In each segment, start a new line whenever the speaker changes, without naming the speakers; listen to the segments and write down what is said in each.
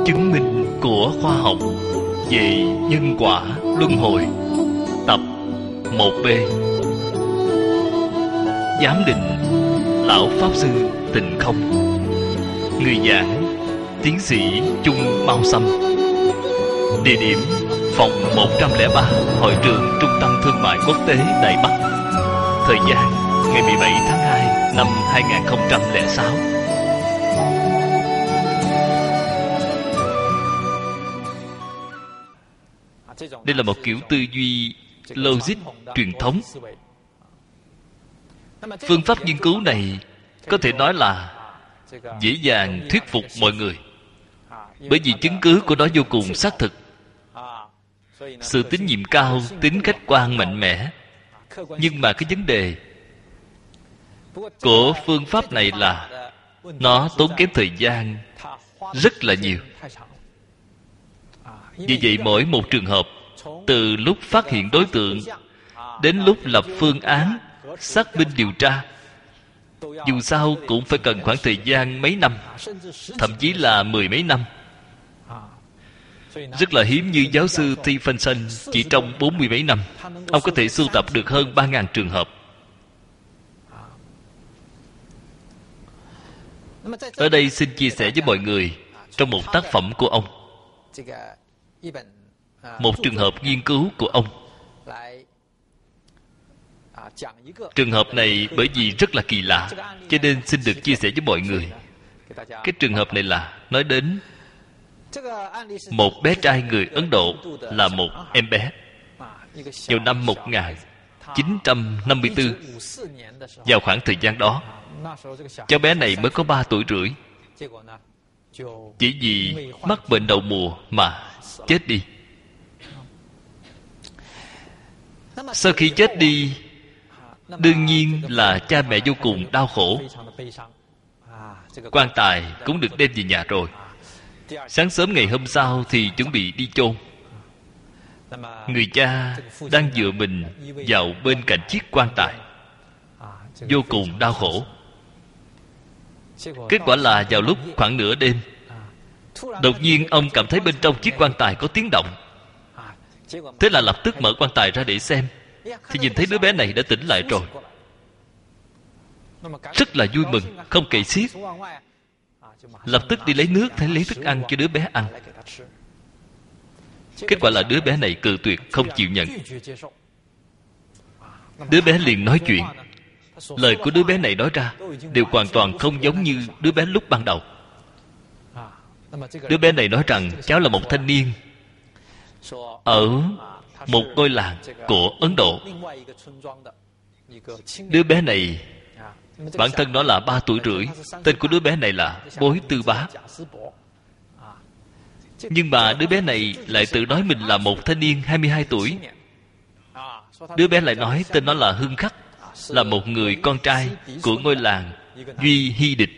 Chứng minh của khoa học về nhân quả luân hồi, tập 1B. Giám định Lão Pháp Sư Tịnh Không. Người giảng tiến sĩ Chung Mao Sâm. Địa điểm phòng 103, Hội trường Trung tâm Thương mại Quốc tế Đài Bắc. Thời gian ngày 17 tháng 2 năm 2006. Đây là một kiểu tư duy logic truyền thống. Phương pháp nghiên cứu này có thể nói là dễ dàng thuyết phục mọi người, bởi vì chứng cứ của nó vô cùng xác thực. Sự tín nhiệm cao, tính khách quan mạnh mẽ. Nhưng mà cái vấn đề của phương pháp này là nó tốn kém thời gian rất là nhiều. Vì vậy mỗi một trường hợp, từ lúc phát hiện đối tượng đến lúc lập phương án, xác minh điều tra, dù sao cũng phải cần khoảng thời gian mấy năm, thậm chí là 10 mấy năm. Rất là hiếm như giáo sư Stephenson, chỉ trong 40 mấy năm ông có thể sưu tập được hơn 3.000 trường hợp. Ở đây xin chia sẻ với mọi người trong một tác phẩm của ông, một trường hợp nghiên cứu của ông. Trường hợp này bởi vì rất là kỳ lạ, cho nên xin được chia sẻ với mọi người. Cái trường hợp này là nói đến một bé trai người Ấn Độ, là một em bé. Vào năm 1954, vào khoảng thời gian đó, cháu bé này mới có 3 tuổi rưỡi. Chỉ vì mắc bệnh đậu mùa mà chết đi. Sau khi chết đi, đương nhiên là cha mẹ vô cùng đau khổ. Quan tài cũng được đem về nhà rồi. Sáng sớm ngày hôm sau thì chuẩn bị đi chôn. Người cha đang dựa mình vào bên cạnh chiếc quan tài, vô cùng đau khổ. Kết quả là vào lúc khoảng nửa đêm, đột nhiên ông cảm thấy bên trong chiếc quan tài có tiếng động. Thế là lập tức mở quan tài ra để xem, thì nhìn thấy đứa bé này đã tỉnh lại rồi. Rất là vui mừng, không kể xiết. Lập tức đi lấy nước, thấy lấy thức ăn cho đứa bé ăn. Kết quả là đứa bé này cự tuyệt, không chịu nhận. Đứa bé liền nói chuyện. Lời của đứa bé này nói ra đều hoàn toàn không giống như đứa bé lúc ban đầu. Đứa bé này nói rằng cháu là một thanh niên ở một ngôi làng của Ấn Độ. Đứa bé này bản thân nó là 3 tuổi rưỡi. Tên của đứa bé này là Bối Tư Bá. Nhưng mà đứa bé này lại tự nói mình là một thanh niên 22 tuổi. Đứa bé lại nói tên nó là Hưng Khắc, là một người con trai của ngôi làng Duy Hy Địch.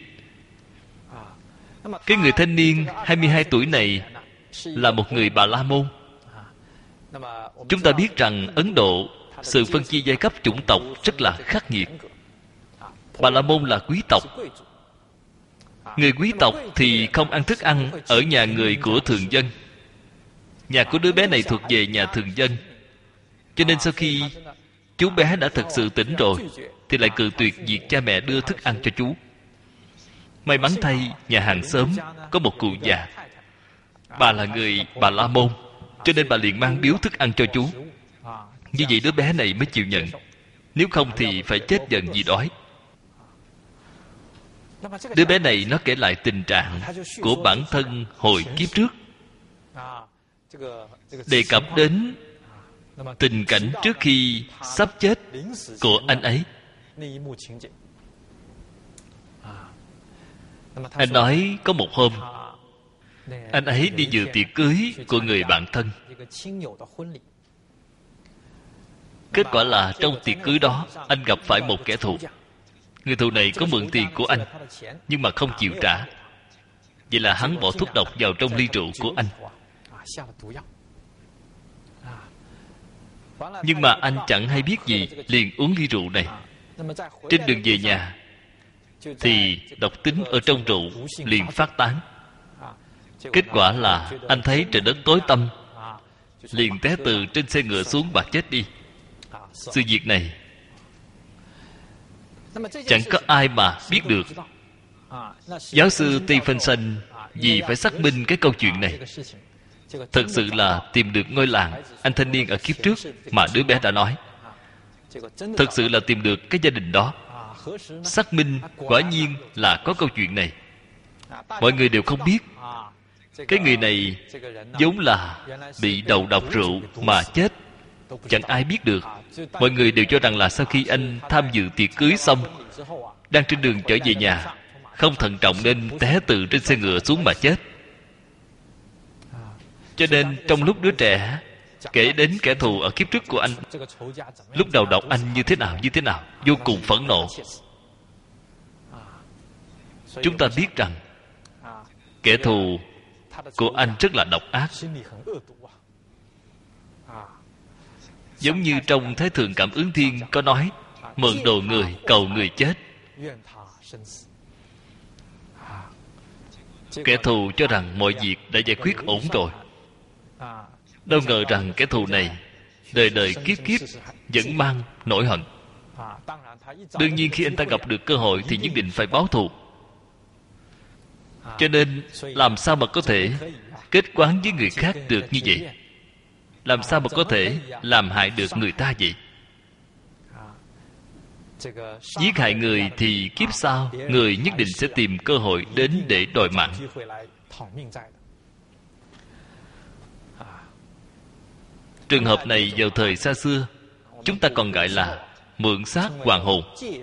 Cái người thanh niên 22 tuổi này là một người Bà La Môn. Chúng ta biết rằng Ấn Độ, sự phân chia giai cấp chủng tộc rất là khắc nghiệt. Bà La Môn là quý tộc. Người quý tộc thì không ăn thức ăn ở nhà người của thường dân. Nhà của đứa bé này thuộc về nhà thường dân. Cho nên sau khi chú bé đã thật sự tỉnh rồi, thì lại cự tuyệt việc cha mẹ đưa thức ăn cho chú. May mắn thay, nhà hàng xóm có một cụ già. Bà là người Bà La Môn, cho nên bà liền mang biếu thức ăn cho chú. Như vậy đứa bé này mới chịu nhận. Nếu không thì phải chết dần vì đói. Đứa bé này nó kể lại tình trạng của bản thân hồi kiếp trước, đề cập đến tình cảnh trước khi sắp chết của anh ấy. Anh nói có một hôm, anh ấy đi dự tiệc cưới của người bạn thân. Kết quả là trong tiệc cưới đó, anh gặp phải một kẻ thù. Người thù này có mượn tiền của anh, nhưng mà không chịu trả. Vậy là hắn bỏ thuốc độc vào trong ly rượu của anh. Nhưng mà anh chẳng hay biết gì, liền uống ly rượu này. Trên đường về nhà thì độc tính ở trong rượu liền phát tán. Kết quả là anh thấy trời đất tối tăm, liền té từ trên xe ngựa xuống và chết đi. Sự việc này chẳng có ai mà biết được. Giáo sư Stephenson vì phải xác minh cái câu chuyện này, thật sự là tìm được ngôi làng anh thanh niên ở kiếp trước mà đứa bé đã nói. Thật sự là tìm được cái gia đình đó. Xác minh quả nhiên là có câu chuyện này. Mọi người đều không biết cái người này vốn là bị đầu độc rượu mà chết. Chẳng ai biết được. Mọi người đều cho rằng là sau khi anh tham dự tiệc cưới xong, đang trên đường trở về nhà, không thận trọng nên té từ trên xe ngựa xuống mà chết. Cho nên trong lúc đứa trẻ kể đến kẻ thù ở kiếp trước của anh, lúc đầu đọc anh như thế nào, vô cùng phẫn nộ. Chúng ta biết rằng kẻ thù của anh rất là độc ác. Giống như trong Thái Thượng Cảm Ứng Thiên có nói, mượn đồ người cầu người chết. Kẻ thù cho rằng mọi việc đã giải quyết ổn rồi. Đâu ngờ rằng kẻ thù này đời đời kiếp kiếp vẫn mang nỗi hận. Đương nhiên khi anh ta gặp được cơ hội thì nhất định phải báo thù. Cho nên làm sao mà có thể kết quán với người khác được như vậy? Làm sao mà có thể làm hại được người ta vậy? Giết hại người thì kiếp sau người nhất định sẽ tìm cơ hội đến để đòi mạng. Trường hợp này vào thời xa xưa chúng ta còn gọi là mượn xác hoàn hồn.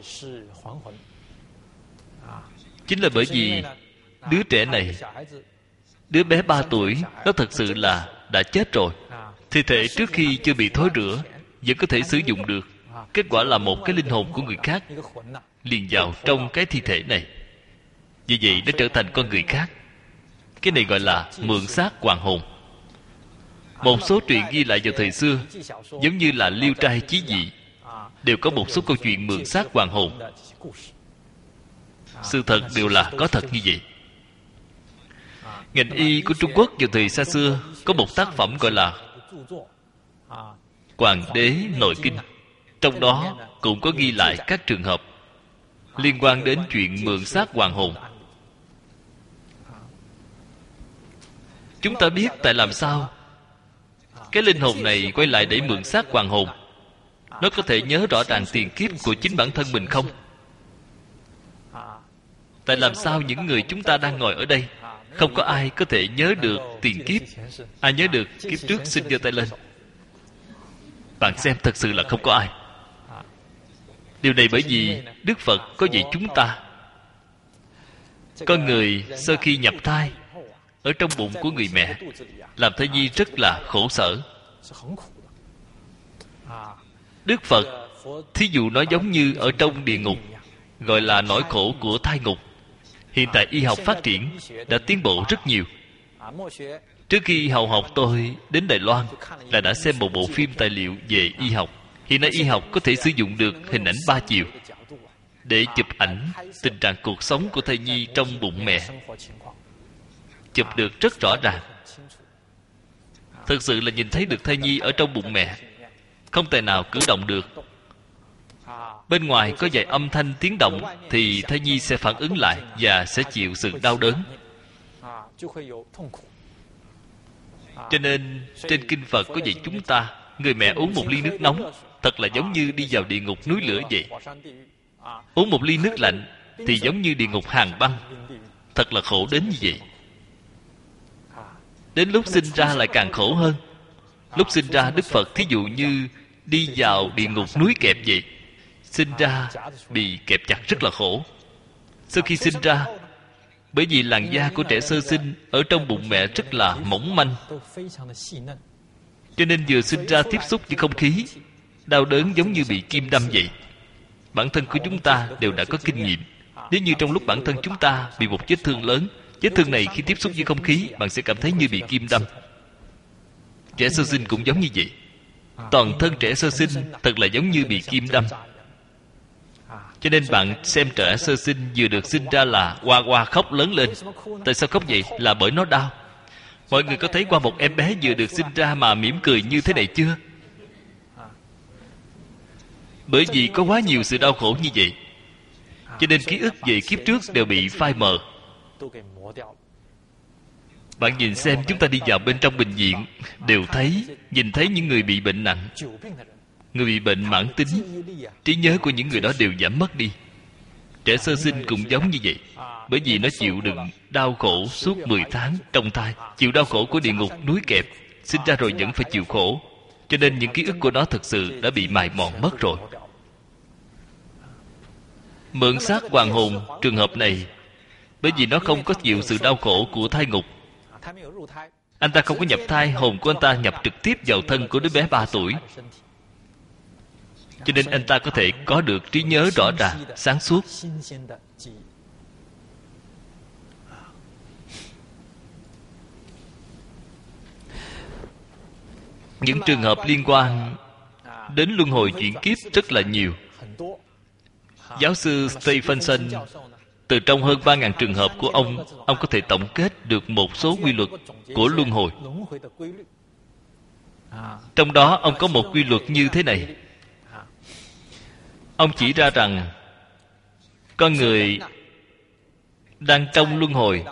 Chính là bởi vì đứa trẻ này, đứa bé 3 tuổi, nó thật sự là đã chết rồi. Thi thể trước khi chưa bị thối rữa vẫn có thể sử dụng được. Kết quả là một cái linh hồn của người khác liền vào trong cái thi thể này. Vì vậy nó trở thành con người khác. Cái này gọi là mượn xác hoàn hồn. Một số truyện ghi lại vào thời xưa, giống như là Liêu Trai Chí Dị, đều có một số câu chuyện mượn xác hoàn hồn. Sự thật đều là có thật như vậy. Ngành y của Trung Quốc vào thời xa xưa có một tác phẩm gọi là Hoàng đế nội kinh. Trong đó cũng có ghi lại các trường hợp liên quan đến chuyện mượn xác hoàn hồn. Chúng ta biết tại làm sao cái linh hồn này quay lại để mượn xác hoàn hồn. Nó có thể nhớ rõ ràng tiền kiếp của chính bản thân mình không? Tại làm sao những người chúng ta đang ngồi ở đây không có ai có thể nhớ được tiền kiếp? Ai nhớ được kiếp trước xin giơ tay lên. Bạn xem, thật sự là không có ai. Điều này bởi vì Đức Phật có dạy chúng ta, con người sau khi nhập thai ở trong bụng của người mẹ, làm thai nhi rất là khổ sở. Đức Phật thí dụ nói giống như ở trong địa ngục, gọi là nỗi khổ của thai ngục. Hiện tại y học phát triển đã tiến bộ rất nhiều. Trước khi hầu học tôi đến Đài Loan là đã xem một bộ phim tài liệu về y học. Hiện nay y học có thể sử dụng được hình ảnh 3 chiều để chụp ảnh tình trạng cuộc sống của thai nhi trong bụng mẹ. Chụp được rất rõ ràng. Thực sự là nhìn thấy được thai nhi ở trong bụng mẹ, không thể nào cử động được. Bên ngoài có vài âm thanh tiếng động thì thai nhi sẽ phản ứng lại và sẽ chịu sự đau đớn. Cho nên trên kinh Phật có dạy chúng ta, người mẹ uống một ly nước nóng thật là giống như đi vào địa ngục núi lửa vậy. Uống một ly nước lạnh thì giống như địa ngục hàn băng. Thật là khổ đến như vậy. Đến lúc sinh ra lại càng khổ hơn. Lúc sinh ra Đức Phật thí dụ như đi vào địa ngục núi kẹp vậy. Sinh ra bị kẹp chặt rất là khổ. Sau khi sinh ra, bởi vì làn da của trẻ sơ sinh ở trong bụng mẹ rất là mỏng manh, cho nên vừa sinh ra tiếp xúc với không khí, đau đớn giống như bị kim đâm vậy. Bản thân của chúng ta đều đã có kinh nghiệm. Nếu như trong lúc bản thân chúng ta bị một vết thương lớn, vết thương này khi tiếp xúc với không khí, bạn sẽ cảm thấy như bị kim đâm. Trẻ sơ sinh cũng giống như vậy. Toàn thân trẻ sơ sinh thật là giống như bị kim đâm. Cho nên bạn xem trẻ sơ sinh vừa được sinh ra là hoa hoa khóc lớn lên. Tại sao khóc vậy? Là bởi nó đau. Mọi người có thấy qua một em bé vừa được sinh ra mà mỉm cười như thế này chưa? Bởi vì có quá nhiều sự đau khổ như vậy, cho nên ký ức về kiếp trước đều bị phai mờ. Bạn nhìn xem, chúng ta đi vào bên trong bệnh viện đều nhìn thấy những người bị bệnh nặng, người bị bệnh mãn tính. Trí nhớ của những người đó đều giảm mất đi. Trẻ sơ sinh cũng giống như vậy. Bởi vì nó chịu đựng đau khổ suốt 10 tháng trong thai, chịu đau khổ của địa ngục núi kẹp, sinh ra rồi vẫn phải chịu khổ, cho nên những ký ức của nó thực sự đã bị mài mòn mất rồi. Mượn xác hoàn hồn trường hợp này, bởi vì nó không có chịu sự đau khổ của thai ngục. Anh ta không có nhập thai, hồn của anh ta nhập trực tiếp vào thân của đứa bé 3 tuổi. Cho nên anh ta có thể có được trí nhớ rõ ràng, sáng suốt. Những trường hợp liên quan đến luân hồi chuyển kiếp rất là nhiều. Giáo sư Stephenson từ trong hơn 3.000 trường hợp của ông có thể tổng kết được một số quy luật của luân hồi. Trong đó ông có một quy luật như thế này. Ông chỉ ra rằng con người đang trong luân hồi.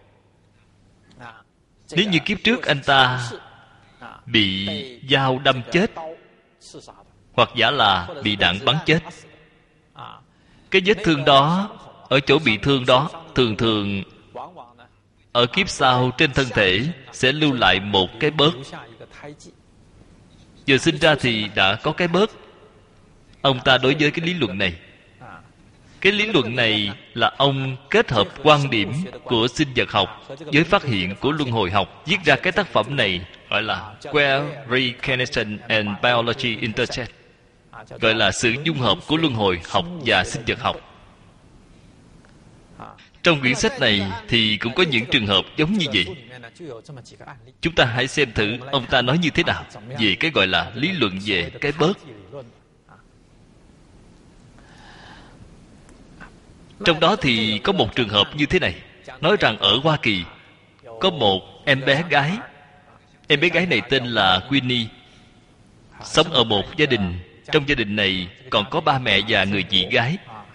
Nếu như kiếp trước anh ta bị dao đâm chết, hoặc giả là bị đạn bắn chết, cái vết thương đó, ở chỗ bị thương đó, thường thường ở kiếp sau trên thân thể sẽ lưu lại một cái bớt. Vừa sinh ra thì đã có cái bớt. Ông ta đối với cái lý luận này, cái lý luận này là ông kết hợp quan điểm của sinh vật học với phát hiện của luân hồi học, viết ra cái tác phẩm này gọi là Where Reincarnation and Biology Intersect, gọi là sự dung hợp của luân hồi học và sinh vật học. Trong quyển sách này thì cũng có những trường hợp giống như vậy. Chúng ta hãy xem thử ông ta nói như thế nào về cái gọi là lý luận về cái bớt. Trong đó thì có một trường hợp như thế này, nói rằng ở Hoa Kỳ có một em bé gái. Em bé gái này tên là Winnie, sống ở một gia đình. Trong gia đình này còn có ba mẹ và người chị gái.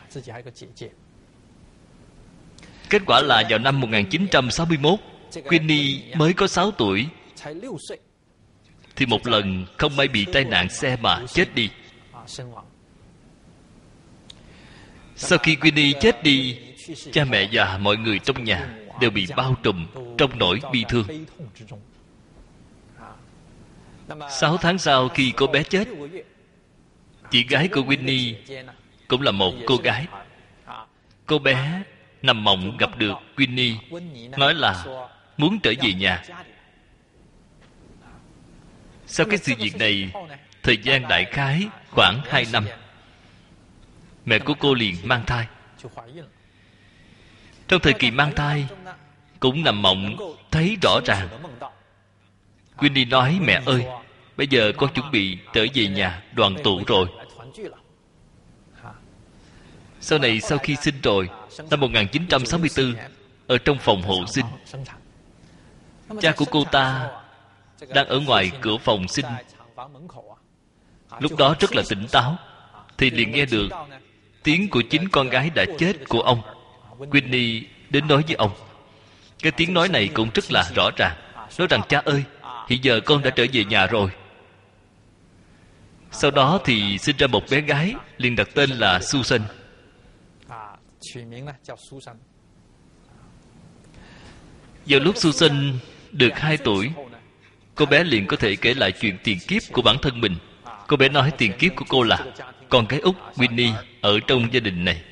Kết quả là vào năm 1961, Winnie mới có 6 tuổi thì một lần không may bị tai nạn xe mà chết đi. Sau khi Winnie chết đi, cha mẹ và mọi người trong nhà đều bị bao trùm trong nỗi bi thương. 6 tháng sau khi cô bé chết, chị gái của Winnie cũng là một cô gái. Cô bé nằm mộng gặp được Winnie, nói là muốn trở về nhà. Sau cái sự việc này, thời gian đại khái khoảng 2 năm, mẹ của cô liền mang thai. Trong thời kỳ mang thai, cũng nằm mộng thấy rõ ràng. Winnie nói: mẹ ơi, bây giờ con chuẩn bị trở về nhà đoàn tụ rồi. Sau này, sau khi sinh rồi, năm 1964, ở trong phòng hộ sinh, cha của cô ta đang ở ngoài cửa phòng sinh. Lúc đó rất là tỉnh táo, thì liền nghe được tiếng của chính con gái đã chết của ông. Winnie đến nói với ông. Cái tiếng nói này cũng rất là rõ ràng, nói rằng: cha ơi, hiện giờ con đã trở về nhà rồi. Sau đó thì sinh ra một bé gái, liền đặt tên là Susan. Vào lúc Susan được 2 tuổi, cô bé liền có thể kể lại chuyện tiền kiếp của bản thân mình. Cô bé nói tiền kiếp của cô là con gái út Winnie ở trong gia đình này.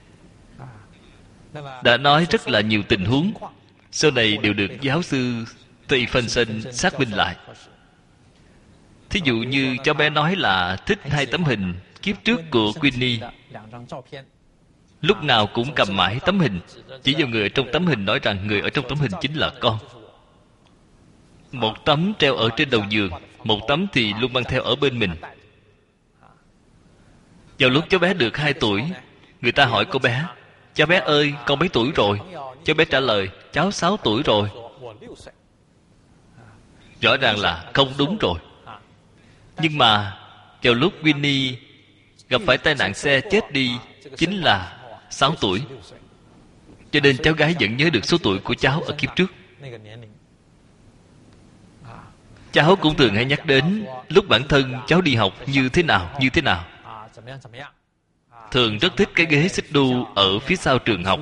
Đã nói rất là nhiều tình huống, sau này đều được giáo sư Stephenson xác minh lại. Thí dụ như cháu bé nói là thích 2 tấm hình kiếp trước của Winnie, lúc nào cũng cầm mãi tấm hình, chỉ vào người ở trong tấm hình, nói rằng người ở trong tấm hình chính là con. Một tấm treo ở trên đầu giường, một tấm thì luôn mang theo ở bên mình. Vào lúc cháu bé được 2 tuổi, người ta hỏi cô bé: cháu bé ơi, con mấy tuổi rồi? Cháu bé trả lời: cháu 6 tuổi rồi. rõ ràng là không đúng rồi. Nhưng mà vào lúc Winnie gặp phải tai nạn xe chết đi chính là 6 tuổi, cho nên cháu gái vẫn nhớ được số tuổi của cháu ở kiếp trước. Cháu cũng thường hay nhắc đến lúc bản thân cháu đi học như thế nào. Thường rất thích cái ghế xích đu ở phía sau trường học.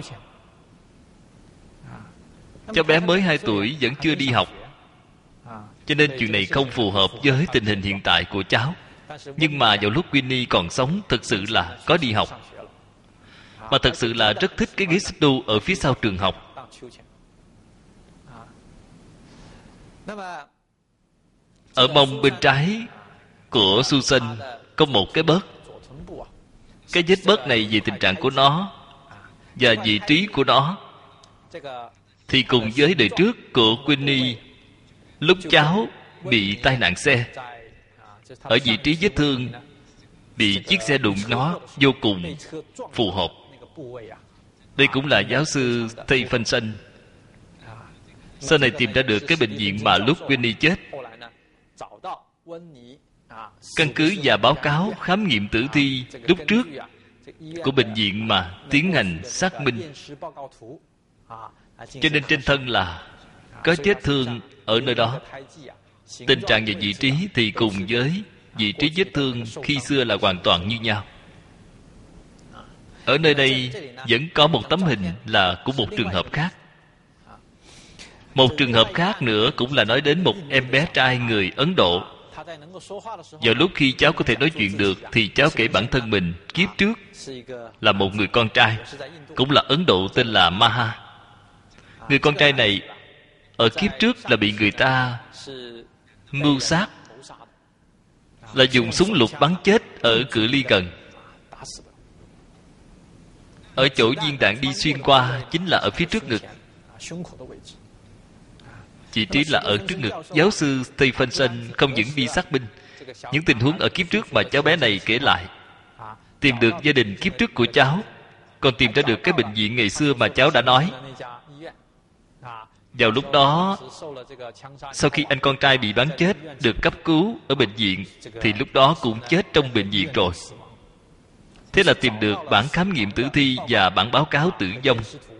Cháu bé mới 2 tuổi vẫn chưa đi học, cho nên chuyện này không phù hợp với tình hình hiện tại của cháu. Nhưng mà vào lúc Winnie còn sống, thực sự là có đi học, mà thực sự là rất thích cái ghế xích đu ở phía sau trường học. Ở mông bên trái của Susan có một cái bớt. Cái vết bớt này vì tình trạng của nó và vị trí của nó thì cùng với đời trước của Winnie, lúc cháu bị tai nạn xe, ở vị trí vết thương bị chiếc xe đụng nó vô cùng phù hợp. Đây cũng là giáo sư Stephenson sau này tìm ra được cái bệnh viện mà lúc Winnie chết. Căn cứ và báo cáo khám nghiệm tử thi lúc trước của bệnh viện mà tiến hành xác minh, cho nên trên thân là có vết thương ở nơi đó. Tình trạng và vị trí thì cùng với vị trí vết thương khi xưa là hoàn toàn như nhau. Ở nơi đây vẫn có một tấm hình là của một trường hợp khác. Một trường hợp khác nữa cũng là nói đến một em bé trai người Ấn Độ. Vào lúc khi cháu có thể nói chuyện được thì cháu kể bản thân mình kiếp trước là một người con trai, cũng là Ấn Độ, tên là Maha. Người con trai này ở kiếp trước là bị người ta mưu sát, là dùng súng lục bắn chết ở cự ly gần. Ở chỗ viên đạn đi xuyên qua chính là ở phía trước ngực. Vị trí là ở trước ngực. Giáo sư Stephenson không những đi xác minh những tình huống ở kiếp trước mà cháu bé này kể lại, tìm được gia đình kiếp trước của cháu, còn tìm ra được cái bệnh viện ngày xưa mà cháu đã nói. Vào lúc đó, sau khi anh con trai bị bắn chết được cấp cứu ở bệnh viện, thì lúc đó cũng chết trong bệnh viện rồi. Thế là tìm được bản khám nghiệm tử thi và bản báo cáo tử vong.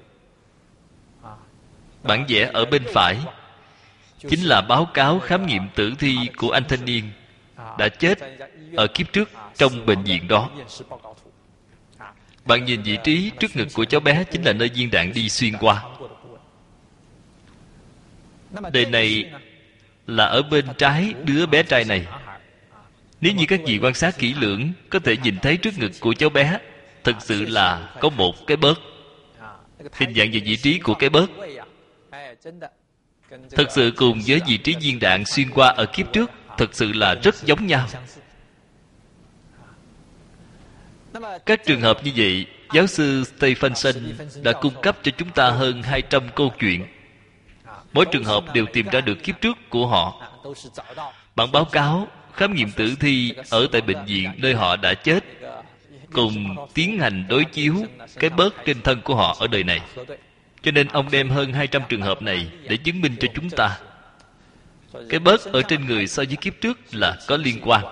Bản vẽ ở bên phải chính là báo cáo khám nghiệm tử thi của anh thanh niên đã chết ở kiếp trước trong bệnh viện đó. Bạn nhìn vị trí trước ngực của cháu bé chính là nơi viên đạn đi xuyên qua. Đề này là ở bên trái đứa bé trai này. Nếu như các vị quan sát kỹ lưỡng, có thể nhìn thấy trước ngực của cháu bé thực sự là có một cái bớt. Hình dạng và vị trí của cái bớt thực sự cùng với vị trí viên đạn xuyên qua ở kiếp trước thực sự là rất giống nhau. Các trường hợp như vậy, giáo sư Stephenson đã cung cấp cho chúng ta hơn 200 câu chuyện. Mỗi trường hợp đều tìm ra được kiếp trước của họ. Bản báo cáo khám nghiệm tử thi ở tại bệnh viện nơi họ đã chết, cùng tiến hành đối chiếu cái bớt trên thân của họ ở đời này. Cho nên ông đem hơn 200 trường hợp này để chứng minh cho chúng ta cái bớt ở trên người so với kiếp trước là có liên quan.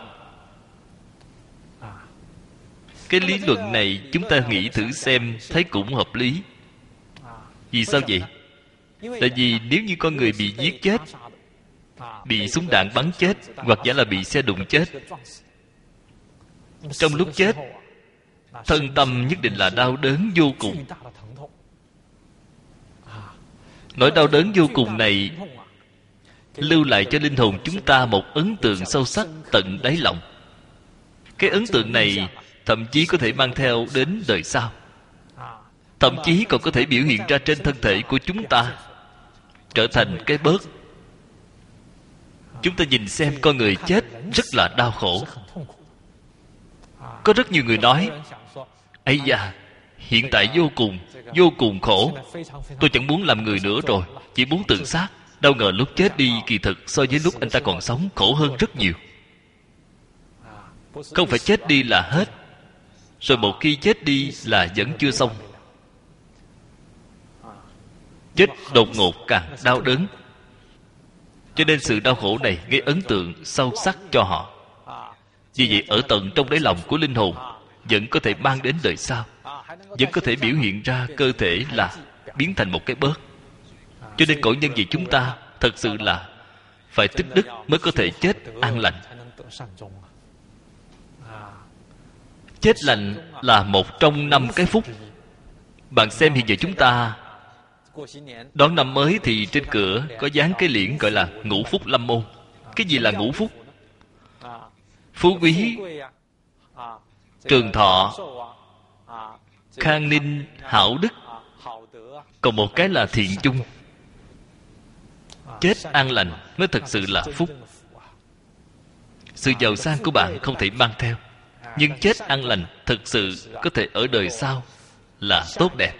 Cái lý luận này chúng ta nghĩ thử xem, thấy cũng hợp lý. Vì sao vậy? Tại vì nếu như con người bị giết chết, bị súng đạn bắn chết, hoặc giả là bị xe đụng chết, trong lúc chết, thân tâm nhất định là đau đớn vô cùng. Nỗi đau đớn vô cùng này lưu lại cho linh hồn chúng ta một ấn tượng sâu sắc tận đáy lòng. Cái ấn tượng này thậm chí có thể mang theo đến đời sau, thậm chí còn có thể biểu hiện ra trên thân thể của chúng ta, trở thành cái bớt. Chúng ta nhìn xem con người chết rất là đau khổ. Có rất nhiều người nói: ây da, hiện tại vô cùng khổ, tôi chẳng muốn làm người nữa rồi, chỉ muốn tự sát. Đâu ngờ lúc chết đi, kỳ thực so với lúc anh ta còn sống khổ hơn rất nhiều. Không phải chết đi là hết, rồi một khi chết đi là vẫn chưa xong. Chết đột ngột càng đau đớn. Cho Cho nên sự đau khổ này gây ấn tượng sâu sắc cho họ. Vì vậy ở tận trong đáy lòng của linh hồn vẫn có thể mang đến đời sau, vẫn có thể biểu hiện ra cơ thể là biến thành một cái bớt. Cho nên cõi nhân vị chúng ta thật sự là phải tích đức mới có thể chết an lành. Chết lành là một trong 5 cái phúc. Bạn xem hiện giờ chúng ta đón năm mới thì trên cửa có dán cái liễn gọi là ngũ phúc lâm môn. Cái gì là ngũ phúc? Phú quý, trường thọ, khang ninh, hảo đức. Còn một cái là thiện chung. Chết an lành mới thật sự là phúc. Sự giàu sang của bạn không thể mang theo, nhưng chết an lành thực sự có thể ở đời sau là tốt đẹp.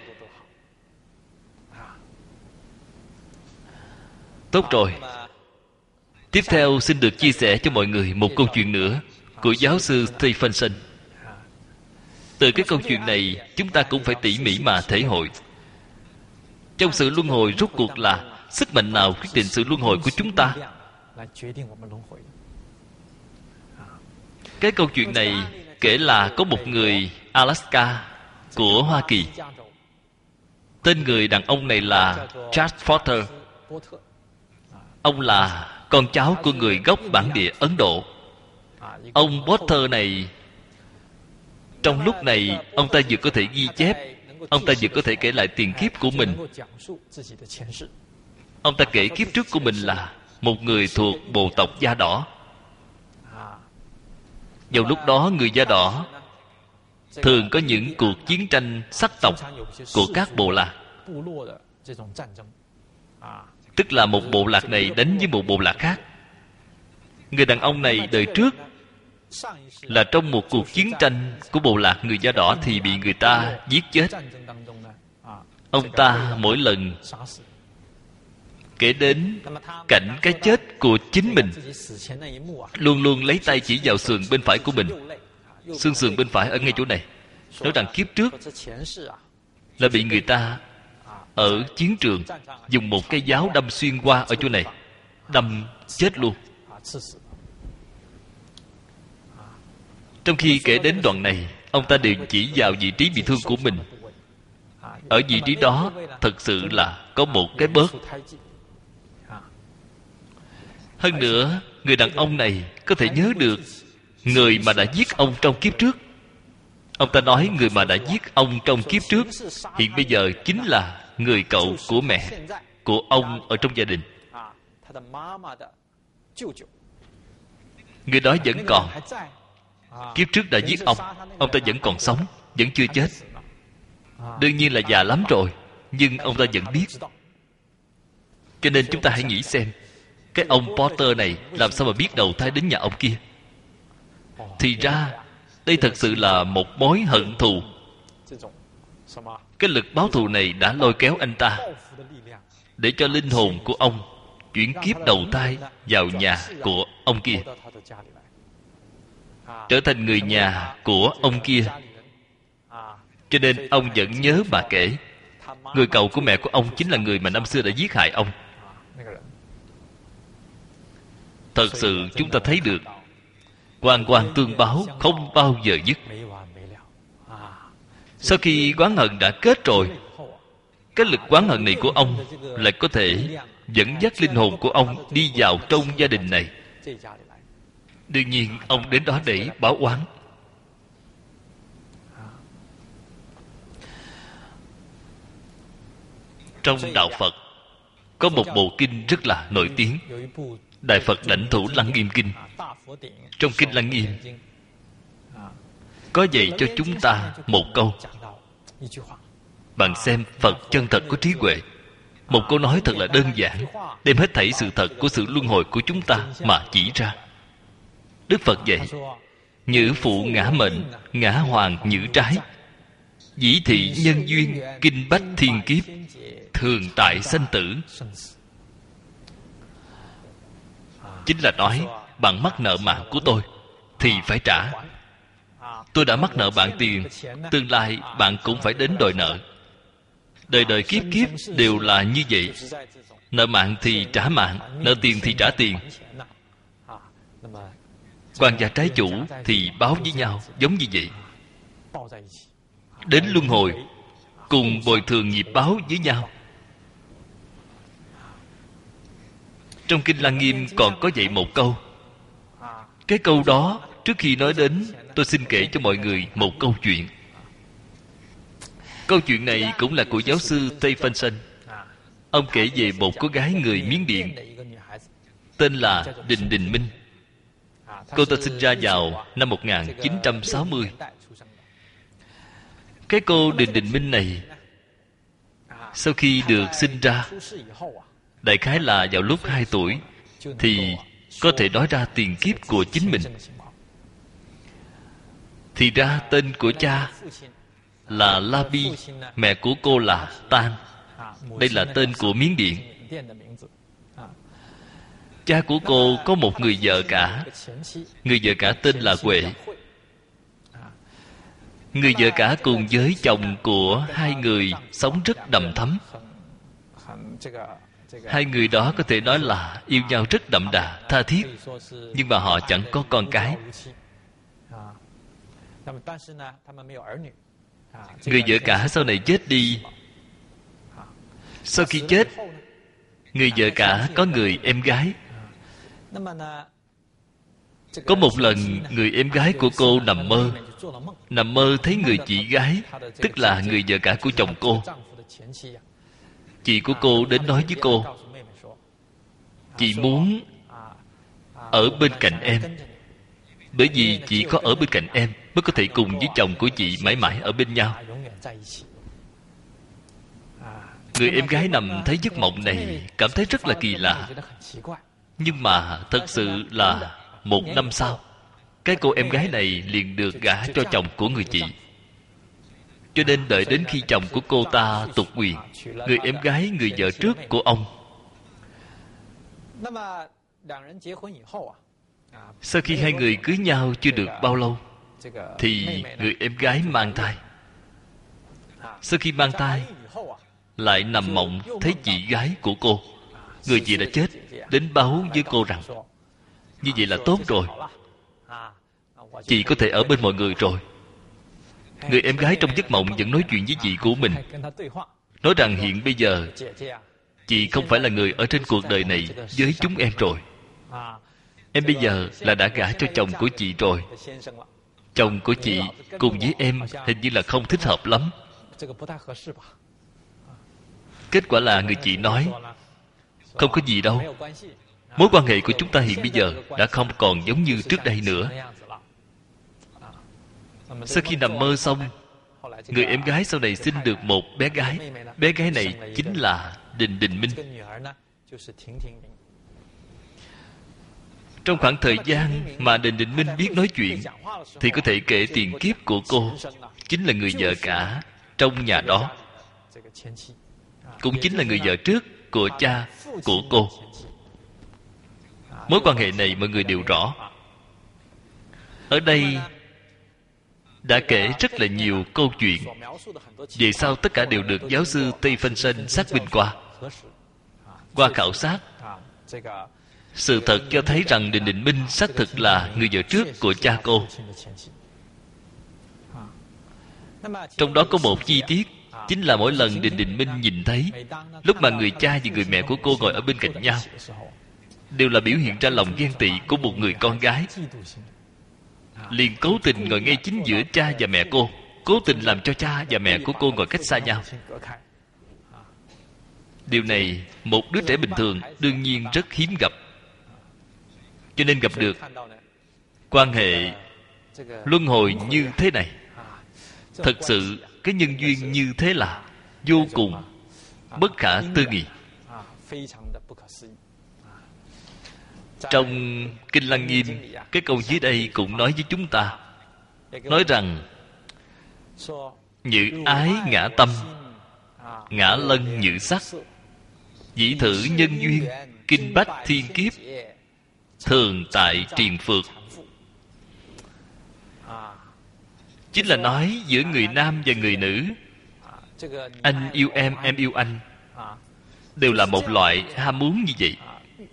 Tốt rồi. Tiếp theo xin được chia sẻ cho mọi người một câu chuyện nữa của giáo sư Stephenson. Từ cái câu chuyện này chúng ta cũng phải tỉ mỉ mà thể hội. Trong sự luân hồi rốt cuộc là sức mạnh nào quyết định sự luân hồi của chúng ta? Cái câu chuyện này kể là có một người Alaska của Hoa Kỳ. Tên người đàn ông này là Charles Porter. Ông là con cháu của người gốc bản địa Ấn Độ. Ông Porter này, trong lúc này ông ta vừa có thể ghi chép, ông ta vừa có thể kể lại tiền kiếp của mình. Ông ta kể kiếp trước của mình là một người thuộc bộ tộc da đỏ. Vào lúc đó người da đỏ thường có những cuộc chiến tranh sắc tộc của các bộ lạc. Tức là một bộ lạc này đánh với một bộ lạc khác. Người đàn ông này đời trước là trong một cuộc chiến tranh của bộ lạc người da đỏ thì bị người ta giết chết. Ông ta mỗi lần kể đến cảnh cái chết của chính mình, luôn luôn lấy tay chỉ vào sườn bên phải của mình. Xương sườn bên phải ở ngay chỗ này. Nói rằng kiếp trước là bị người ta ở chiến trường dùng một cái giáo đâm xuyên qua ở chỗ này, đâm chết luôn. Trong khi kể đến đoạn này, ông ta đều chỉ vào vị trí bị thương của mình. Ở vị trí đó thật sự là có một cái bớt. Hơn nữa, người đàn ông này có thể nhớ được người mà đã giết ông trong kiếp trước. Ông ta nói người mà đã giết ông trong kiếp trước hiện bây giờ chính là người cậu của mẹ của ông ở trong gia đình. Người đó vẫn còn. Kiếp trước đã giết ông ta vẫn còn sống, vẫn chưa chết. Đương nhiên là già lắm rồi, nhưng ông ta vẫn biết. Cho nên chúng ta hãy nghĩ xem, cái ông Porter này làm sao mà biết đầu thai đến nhà ông kia. Thì ra đây thật sự là một mối hận thù. Cái lực báo thù này đã lôi kéo anh ta để cho linh hồn của ông chuyển kiếp đầu thai vào nhà của ông kia, trở thành người nhà của ông kia. Cho nên ông vẫn nhớ bà kể, người cậu của mẹ của ông chính là người mà năm xưa đã giết hại ông. Thật sự chúng ta thấy được oan oan tương báo không bao giờ dứt. Sau khi oán hận đã kết rồi, cái lực oán hận này của ông lại có thể dẫn dắt linh hồn của ông đi vào trong gia đình này. Đương nhiên ông đến đó để báo oán. Trong đạo Phật có một bộ kinh rất là nổi tiếng, Đại Phật Đảnh Thủ Lăng Nghiêm Kinh. Trong kinh Lăng Nghiêm có dạy cho chúng ta một câu. Bạn xem Phật chân thật có trí huệ. Một câu nói thật là đơn giản, đem hết thảy sự thật của sự luân hồi của chúng ta mà chỉ ra. Đức Phật dạy: nhữ phụ ngã mệnh, ngã hoàng nhữ trái, dĩ thị nhân duyên, kinh bách thiên kiếp, thường tại sanh tử. Chính là nói, bạn mắc nợ mạng của tôi thì phải trả. Tôi đã mắc nợ bạn tiền, tương lai bạn cũng phải đến đòi nợ. Đời đời kiếp kiếp đều là như vậy. Nợ mạng thì trả mạng, nợ tiền thì trả tiền. Quan gia trái chủ thì báo với nhau, giống như vậy. Đến luân hồi cùng bồi thường nghiệp báo với nhau. Trong Kinh Lăng Nghiêm còn có dạy một câu. Cái câu đó, trước khi nói đến, tôi xin kể cho mọi người một câu chuyện. Câu chuyện này cũng là của giáo sư Tây Phân Sân. Ông kể về một cô gái người Miến Điện, tên là Đình Đình Minh. Cô ta sinh ra vào năm 1960. Cái cô Đình Đình Minh này, sau khi được sinh ra, đại khái là vào lúc 2 tuổi, thì có thể nói ra tiền kiếp của chính mình. Thì ra tên của cha là La Bi, mẹ của cô là Tan. Đây là tên của Miến Điện. Cha của cô có một người vợ cả. Người vợ cả tên là Huệ. Người vợ cả cùng với chồng của hai người sống rất đầm thắm. Hai người đó có thể nói là yêu nhau rất đậm đà, tha thiết. Nhưng mà họ chẳng có con cái. Người vợ cả sau này chết đi. Sau khi chết, người vợ cả có người em gái. Có một lần, người em gái của cô nằm mơ thấy người chị gái, tức là người vợ cả của chồng cô. Chị của cô đến nói với cô, chị muốn ở bên cạnh em, bởi vì chỉ có ở bên cạnh em mới có thể cùng với chồng của chị mãi mãi ở bên nhau. Người em gái nằm thấy giấc mộng này, cảm thấy rất là kỳ lạ. Nhưng mà thật sự là 1 năm sau, cái cô em gái này liền được gả cho chồng của người chị. Cho nên đợi đến khi chồng của cô ta tục quyền, người em gái người vợ trước của ông. Sau khi hai người cưới nhau chưa được bao lâu, thì người em gái mang thai. Sau khi mang thai, lại nằm mộng thấy chị gái của cô. Người chị đã chết, đến báo với cô rằng như vậy là tốt rồi, chị có thể ở bên mọi người rồi. Người em gái trong giấc mộng vẫn nói chuyện với chị của mình, nói rằng hiện bây giờ chị không phải là người ở trên cuộc đời này với chúng em rồi. Em bây giờ là đã gả cho chồng của chị rồi. Chồng của chị cùng với em hình như là không thích hợp lắm. Kết quả là người chị nói, không có gì đâu, mối quan hệ của chúng ta hiện bây giờ đã không còn giống như trước đây nữa. Sau khi nằm mơ xong, người em gái sau này sinh được một bé gái. Bé gái này chính là Đình Đình Minh. Trong khoảng thời gian mà Đình Đình Minh biết nói chuyện, thì có thể kể tiền kiếp của cô chính là người vợ cả trong nhà đó, cũng chính là người vợ trước của cha của cô. Mối quan hệ này mọi người đều rõ. Ở đây đã kể rất là nhiều câu chuyện. Về sau tất cả đều được giáo sư Tây Phân Sân xác minh qua khảo sát. Sự thật cho thấy rằng Đình Đình Minh xác thực là người vợ trước của cha cô. Trong đó có một chi tiết, chính là mỗi lần Đình Đình Minh nhìn thấy, lúc mà người cha và người mẹ của cô ngồi ở bên cạnh nhau, đều là biểu hiện ra lòng ghen tị của một người con gái. Liền cố tình ngồi ngay chính giữa cha và mẹ cô, cố tình làm cho cha và mẹ của cô ngồi cách xa nhau. Điều này một đứa trẻ bình thường đương nhiên rất hiếm gặp. Cho nên gặp được quan hệ luân hồi như thế này, thật sự cái nhân duyên như thế là vô cùng bất khả tư nghị. Trong Kinh Lăng Nghiêm, cái câu dưới đây cũng nói với chúng ta, nói rằng nhự ái ngã tâm, ngã lân nhự sắc, dĩ thử nhân duyên, kinh bách thiên kiếp, thường tại triền phược. Chính là nói giữa người nam và người nữ Anh yêu em yêu anh, đều là một loại ham muốn như vậy,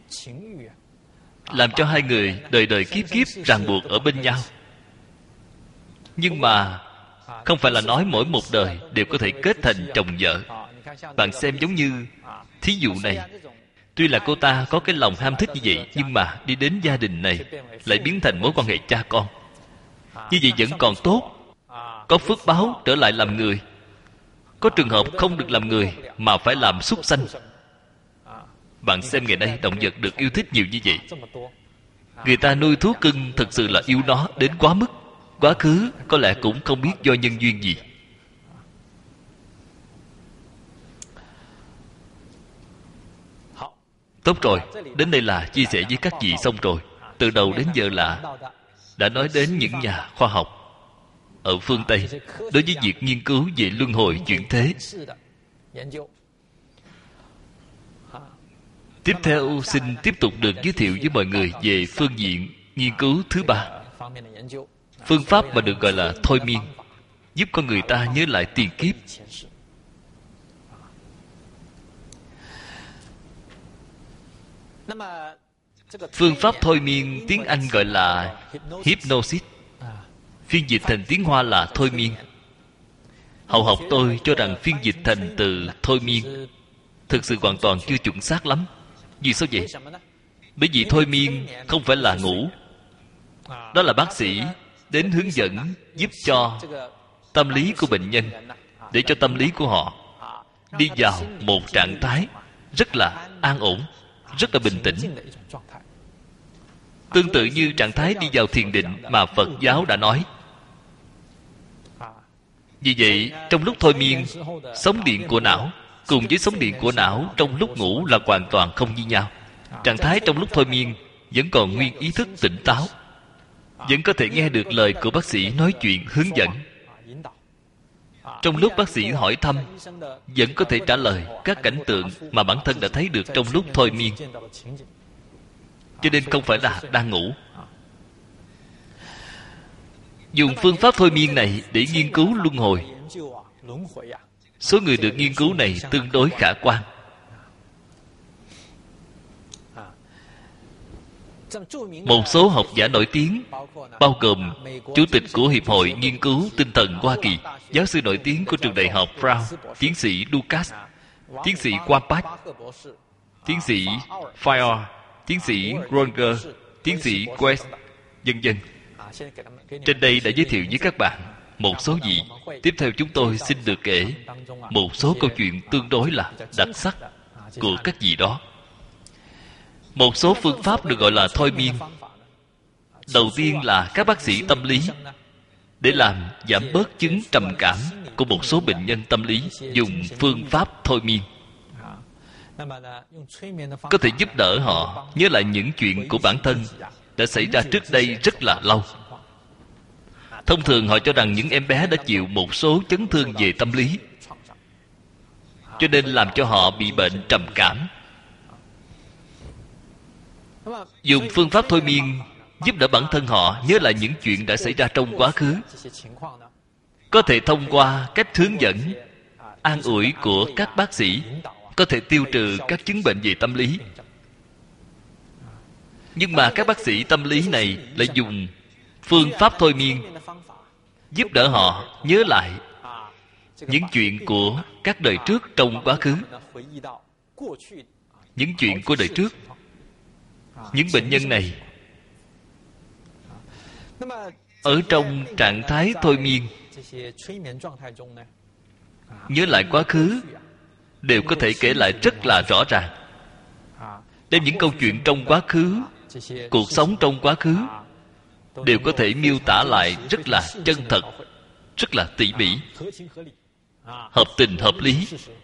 làm cho hai người đời đời kiếp kiếp ràng buộc ở bên nhau. Nhưng mà không phải là nói mỗi một đời đều có thể kết thành chồng vợ. Bạn xem giống như thí dụ này, tuy là cô ta có cái lòng ham thích như vậy, nhưng mà đi đến gia đình này lại biến thành mối quan hệ cha con. Như vậy vẫn còn tốt, có phước báo trở lại làm người. Có trường hợp không được làm người mà phải làm súc sanh. Bạn xem ngày nay động vật được yêu thích nhiều như vậy. Người ta nuôi thú cưng thực sự là yêu nó đến quá mức. Quá khứ có lẽ cũng không biết do nhân duyên gì. Tốt rồi, đến đây là chia sẻ với các vị xong rồi. Từ đầu đến giờ là đã nói đến những nhà khoa học ở phương Tây đối với việc nghiên cứu về luân hồi chuyển thế. Tiếp theo xin tiếp tục được giới thiệu với mọi người về phương diện nghiên cứu thứ ba. Phương pháp mà được gọi là thôi miên, giúp con người ta nhớ lại tiền kiếp. Phương pháp thôi miên tiếng Anh gọi là hypnosis, phiên dịch thành tiếng Hoa là thôi miên. Hậu học tôi cho rằng phiên dịch thành từ thôi miên thực sự hoàn toàn chưa chuẩn xác lắm. Vì sao vậy? Bởi vì thôi miên không phải là ngủ. Đó là bác sĩ đến hướng dẫn giúp cho tâm lý của bệnh nhân, để cho tâm lý của họ đi vào một trạng thái rất là an ổn, rất là bình tĩnh, tương tự như trạng thái đi vào thiền định mà Phật giáo đã nói. Vì vậy, trong lúc thôi miên, sóng điện của não cùng với sóng điện của não trong lúc ngủ là hoàn toàn không như nhau. Trạng thái trong lúc thôi miên vẫn còn nguyên ý thức tỉnh táo, vẫn có thể nghe được lời của bác sĩ nói chuyện hướng dẫn. Trong lúc bác sĩ hỏi thăm, vẫn có thể trả lời các cảnh tượng mà bản thân đã thấy được trong lúc thôi miên. Cho nên không phải là đang ngủ. Dùng phương pháp thôi miên này để nghiên cứu luân hồi, số người được nghiên cứu này tương đối khả quan. Một số học giả nổi tiếng, bao gồm chủ tịch của Hiệp hội Nghiên cứu Tinh thần Hoa Kỳ, giáo sư nổi tiếng của trường đại học Brown, tiến sĩ Lucas, tiến sĩ Wambach, tiến sĩ Fire, tiến sĩ Ronger, tiến sĩ West, vân vân. Trên đây đã giới thiệu với các bạn một số vị. Tiếp theo chúng tôi xin được kể một số câu chuyện tương đối là đặc sắc của các vị đó. Một số phương pháp được gọi là thôi miên. Đầu tiên là các bác sĩ tâm lý, để làm giảm bớt chứng trầm cảm của một số bệnh nhân tâm lý, dùng phương pháp thôi miên có thể giúp đỡ họ nhớ lại những chuyện của bản thân đã xảy ra trước đây rất là lâu. Thông thường họ cho rằng những em bé đã chịu một số chấn thương về tâm lý, cho nên làm cho họ bị bệnh trầm cảm. Dùng phương pháp thôi miên giúp đỡ bản thân họ nhớ lại những chuyện đã xảy ra trong quá khứ. Có thể thông qua cách hướng dẫn, an ủi của các bác sĩ, có thể tiêu trừ các chứng bệnh về tâm lý. Nhưng mà các bác sĩ tâm lý này lại dùng phương pháp thôi miên giúp đỡ họ nhớ lại những chuyện của các đời trước trong quá khứ, những chuyện của đời trước. Những bệnh nhân này ở trong trạng thái thôi miên, nhớ lại quá khứ đều có thể kể lại rất là rõ ràng, đem những câu chuyện trong quá khứ, cuộc sống trong quá khứ đều có thể miêu tả lại rất là chân thật, rất là tỉ mỉ, hợp tình hợp lý,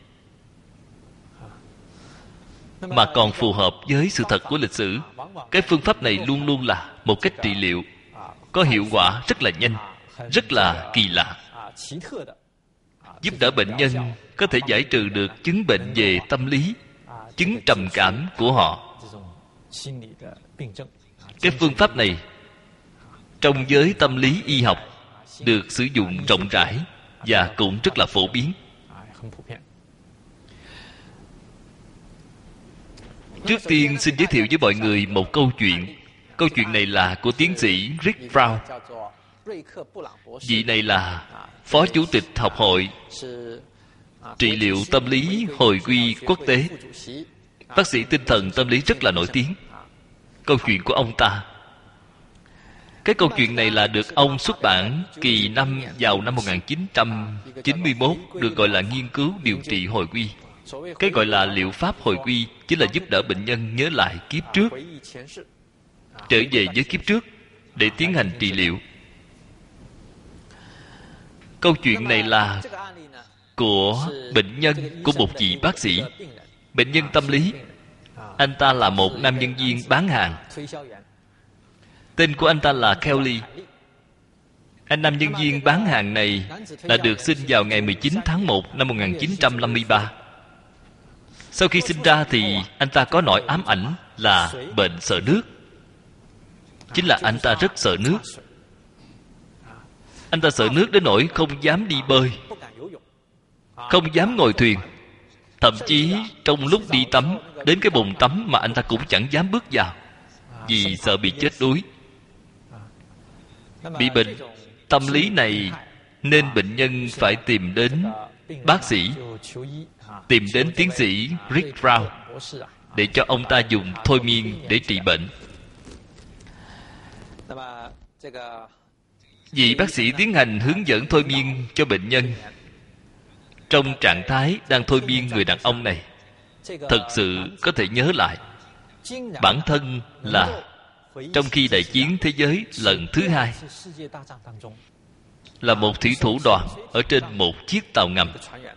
mà còn phù hợp với sự thật của lịch sử. Cái phương pháp này luôn luôn là một cách trị liệu có hiệu quả rất là nhanh, rất là kỳ lạ, giúp đỡ bệnh nhân có thể giải trừ được chứng bệnh về tâm lý, chứng trầm cảm của họ. Cái phương pháp này trong giới tâm lý y học được sử dụng rộng rãi và cũng rất là phổ biến. Trước tiên xin giới thiệu với mọi người một câu chuyện. Câu chuyện này là của tiến sĩ Rick Brown. Vị này là Phó Chủ tịch Học hội Trị liệu Tâm lý Hồi quy Quốc tế, bác sĩ tinh thần tâm lý rất là nổi tiếng. Câu chuyện của ông ta, cái câu chuyện này là được ông xuất bản kỳ năm vào năm 1991, được gọi là nghiên cứu điều trị hồi quy. Cái gọi là liệu pháp hồi quy chính là giúp đỡ bệnh nhân nhớ lại kiếp trước, trở về với kiếp trước để tiến hành trị liệu. Câu chuyện này là của bệnh nhân của một vị bác sĩ, bệnh nhân tâm lý. Anh ta là một nam nhân viên bán hàng. Tên của anh ta là Kelly. Anh nam nhân viên bán hàng này là được sinh vào ngày 19 tháng 1 năm 1953. Sau khi sinh ra thì anh ta có nỗi ám ảnh là bệnh sợ nước. Chính là anh ta rất sợ nước. Anh ta sợ nước đến nỗi không dám đi bơi, không dám ngồi thuyền. Thậm chí trong lúc đi tắm, đến cái bồn tắm mà anh ta cũng chẳng dám bước vào, vì sợ bị chết đuối. Bị bệnh tâm lý này nên bệnh nhân phải tìm đến bác sĩ, tìm đến tiến sĩ Rick Brown để cho ông ta dùng thôi miên để trị bệnh. Vị bác sĩ tiến hành hướng dẫn thôi miên cho bệnh nhân. Trong trạng thái đang thôi miên người đàn ông này, thật sự có thể nhớ lại bản thân là trong khi đại chiến thế giới lần thứ hai, là một thủy thủ đoàn ở trên một chiếc tàu ngầm.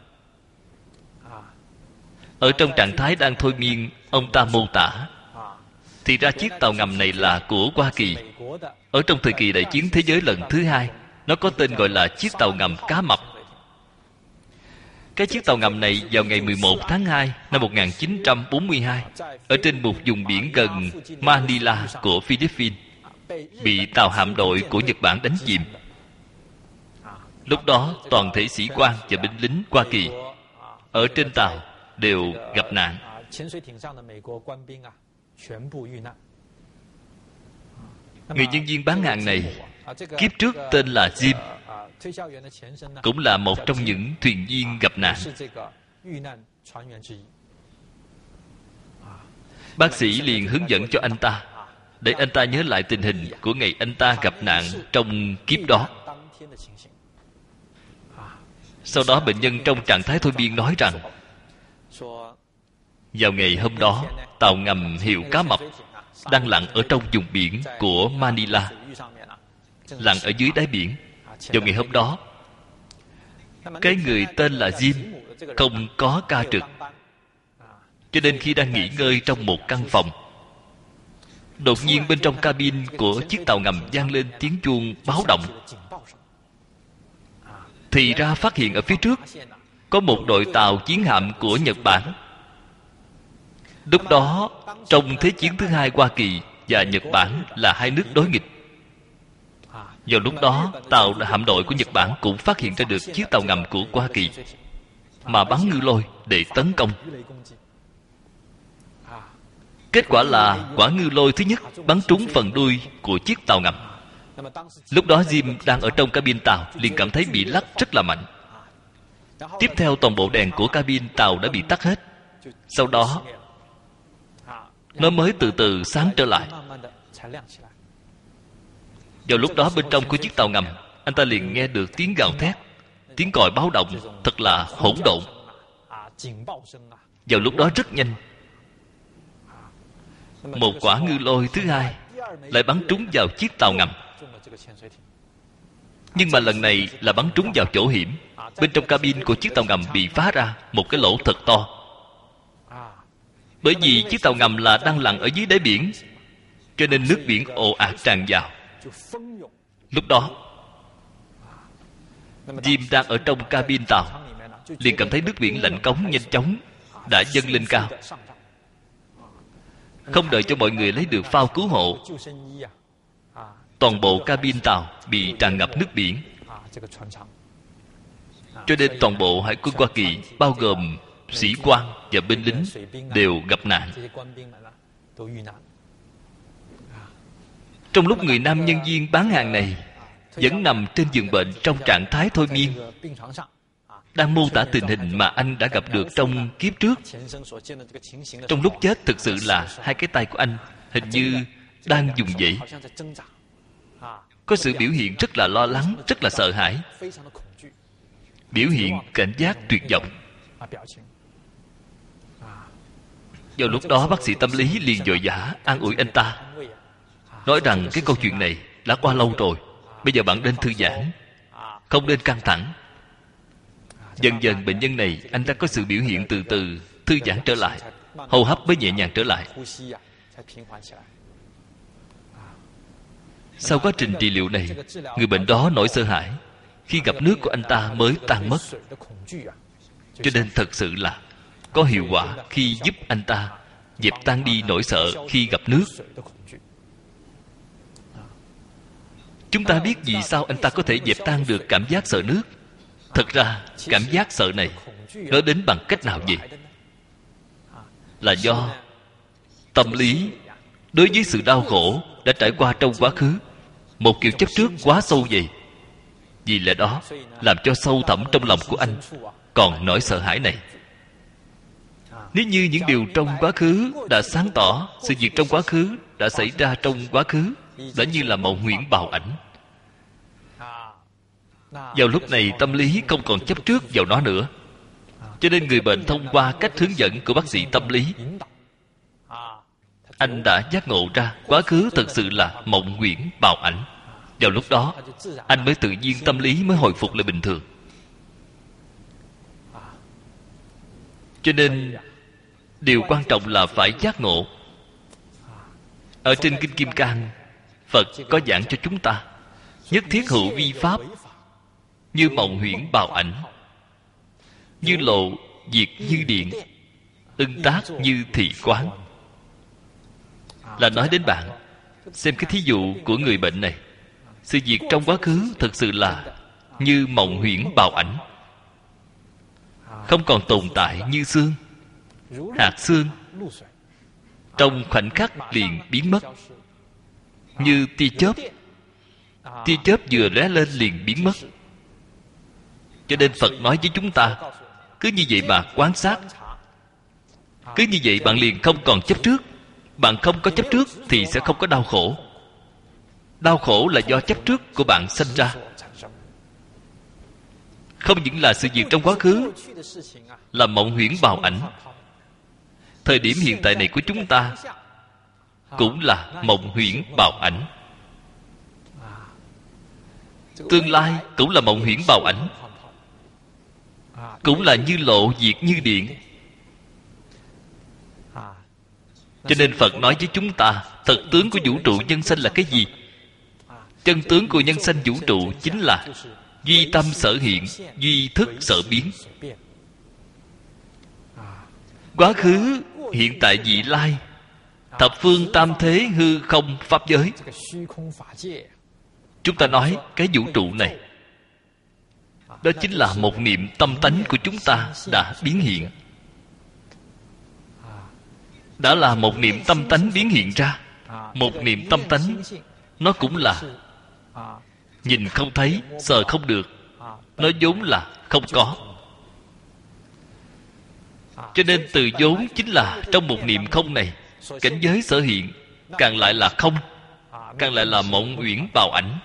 Ở trong trạng thái đang thôi miên, ông ta mô tả thì ra chiếc tàu ngầm này là của Hoa Kỳ. Ở trong thời kỳ đại chiến thế giới lần thứ hai, nó có tên gọi là chiếc tàu ngầm Cá Mập. Cái chiếc tàu ngầm này vào ngày 11 tháng 2 năm 1942, ở trên một vùng biển gần Manila của Philippines, bị tàu hạm đội của Nhật Bản đánh chìm. Lúc đó toàn thể sĩ quan và binh lính Hoa Kỳ ở trên tàu đều gặp nạn. Người nhân viên bán hàng này kiếp trước tên là Jim, cũng là một trong những thuyền viên gặp nạn. Bác sĩ liền hướng dẫn cho anh ta, để anh ta nhớ lại tình hình của ngày anh ta gặp nạn trong kiếp đó. Sau đó bệnh nhân trong trạng thái thôi miên nói rằng, vào ngày hôm đó, tàu ngầm hiệu Cá Mập đang lặn ở trong vùng biển của Manila, lặn ở dưới đáy biển. Vào ngày hôm đó, cái người tên là Jim không có ca trực, cho nên khi đang nghỉ ngơi trong một căn phòng, đột nhiên bên trong cabin của chiếc tàu ngầm vang lên tiếng chuông báo động. Thì ra phát hiện ở phía trước có một đội tàu chiến hạm của Nhật Bản. Lúc đó trong Thế chiến thứ hai, Hoa Kỳ và Nhật Bản là hai nước đối nghịch. Vào lúc đó, tàu hạm đội của Nhật Bản cũng phát hiện ra được chiếc tàu ngầm của Hoa Kỳ, mà bắn ngư lôi để tấn công. Kết quả là quả ngư lôi thứ nhất bắn trúng phần đuôi của chiếc tàu ngầm. Lúc đó Jim đang ở trong cabin tàu liền cảm thấy bị lắc rất là mạnh. Tiếp theo toàn bộ đèn của cabin tàu đã bị tắt hết. Sau đó nó mới từ từ sáng trở lại. Vào lúc đó bên trong của chiếc tàu ngầm, anh ta liền nghe được tiếng gào thét, tiếng còi báo động thật là hỗn độn. Vào lúc đó rất nhanh, một quả ngư lôi thứ hai lại bắn trúng vào chiếc tàu ngầm. Nhưng mà lần này là bắn trúng vào chỗ hiểm. Bên trong cabin của chiếc tàu ngầm bị phá ra một cái lỗ thật to. Bởi vì chiếc tàu ngầm là đang lặn ở dưới đáy biển, cho nên nước biển ồ ạt tràn vào. Lúc đó Jim đang ở trong cabin tàu liền cảm thấy nước biển lạnh cống nhanh chóng đã dâng lên cao. Không đợi cho mọi người lấy được phao cứu hộ, toàn bộ cabin tàu bị tràn ngập nước biển. Cho nên toàn bộ hải quân Hoa Kỳ, bao gồm sĩ quan và binh lính, đều gặp nạn. Trong lúc người nam nhân viên bán hàng này vẫn nằm trên giường bệnh trong trạng thái thôi miên, đang mô tả tình hình mà anh đã gặp được trong kiếp trước. Trong lúc chết, thực sự là hai cái tay của anh hình như đang dùng dậy. Có sự biểu hiện rất là lo lắng, rất là sợ hãi, biểu hiện cảnh giác tuyệt vọng. Vào lúc đó, bác sĩ tâm lý liền vội vã an ủi anh ta, nói rằng cái câu chuyện này đã qua lâu rồi, bây giờ bạn nên thư giãn, không nên căng thẳng. Dần dần bệnh nhân này, anh ta có sự biểu hiện từ từ thư giãn trở lại, hô hấp mới nhẹ nhàng trở lại. Sau quá trình trị liệu này, người bệnh đó nỗi sợ hãi khi gặp nước của anh ta mới tan mất. Cho nên thật sự là có hiệu quả khi giúp anh ta dẹp tan đi nỗi sợ khi gặp nước. Chúng ta biết vì sao anh ta có thể dẹp tan được cảm giác sợ nước. Thật ra cảm giác sợ này nó đến bằng cách nào vậy? Là do tâm lý đối với sự đau khổ đã trải qua trong quá khứ, một kiểu chấp trước quá sâu vậy. Vì lẽ đó làm cho sâu thẳm trong lòng của anh còn nỗi sợ hãi này. Nếu như những điều trong quá khứ đã sáng tỏ, sự việc trong quá khứ đã xảy ra trong quá khứ đã như là mộng huyễn bào ảnh, vào lúc này tâm lý không còn chấp trước vào nó nữa. Cho nên người bệnh thông qua cách hướng dẫn của bác sĩ tâm lý, anh đã giác ngộ ra quá khứ thực sự là mộng huyễn bào ảnh. Vào lúc đó anh mới tự nhiên tâm lý mới hồi phục lại bình thường. Cho nên điều quan trọng là phải giác ngộ. Ở trên Kinh Kim Cang, Phật có giảng cho chúng ta, nhất thiết hữu vi pháp, như mộng huyễn bào ảnh, như lộ diệt như điện, ưng tác như thị quán. Là nói đến bạn xem cái thí dụ của người bệnh này. Sự việc trong quá khứ thực sự là như mộng huyễn bào ảnh, không còn tồn tại như xương, hạt xương, trong khoảnh khắc liền biến mất, như tia chớp. Tia chớp vừa lóe lên liền biến mất. Cho nên Phật nói với chúng ta, cứ như vậy mà quan sát. Cứ như vậy bạn liền không còn chấp trước. Bạn không có chấp trước thì sẽ không có đau khổ. Đau khổ là do chấp trước của bạn sinh ra. Không những là sự việc trong quá khứ là mộng huyễn bào ảnh, thời điểm hiện tại này của chúng ta cũng là mộng huyễn bào ảnh. Tương lai cũng là mộng huyễn bào ảnh, cũng là như lộ diệt như điện. Cho nên Phật nói với chúng ta, thật tướng của vũ trụ nhân sanh là cái gì? Chân tướng của nhân sanh vũ trụ chính là duy tâm sở hiện, duy thức sở biến. Quá khứ, hiện tại, vị lai, thập phương tam thế hư không pháp giới. Chúng ta nói cái vũ trụ này, đó chính là một niệm tâm tánh của chúng ta đã biến hiện. Đã là một niệm tâm tánh biến hiện ra. Một niệm tâm tánh, nó cũng là nhìn không thấy, sờ không được, nó vốn là không có. Cho nên từ vốn chính là trong một niệm không này, cảnh giới sở hiện càng lại là không, càng lại là mộng huyễn bào ảnh.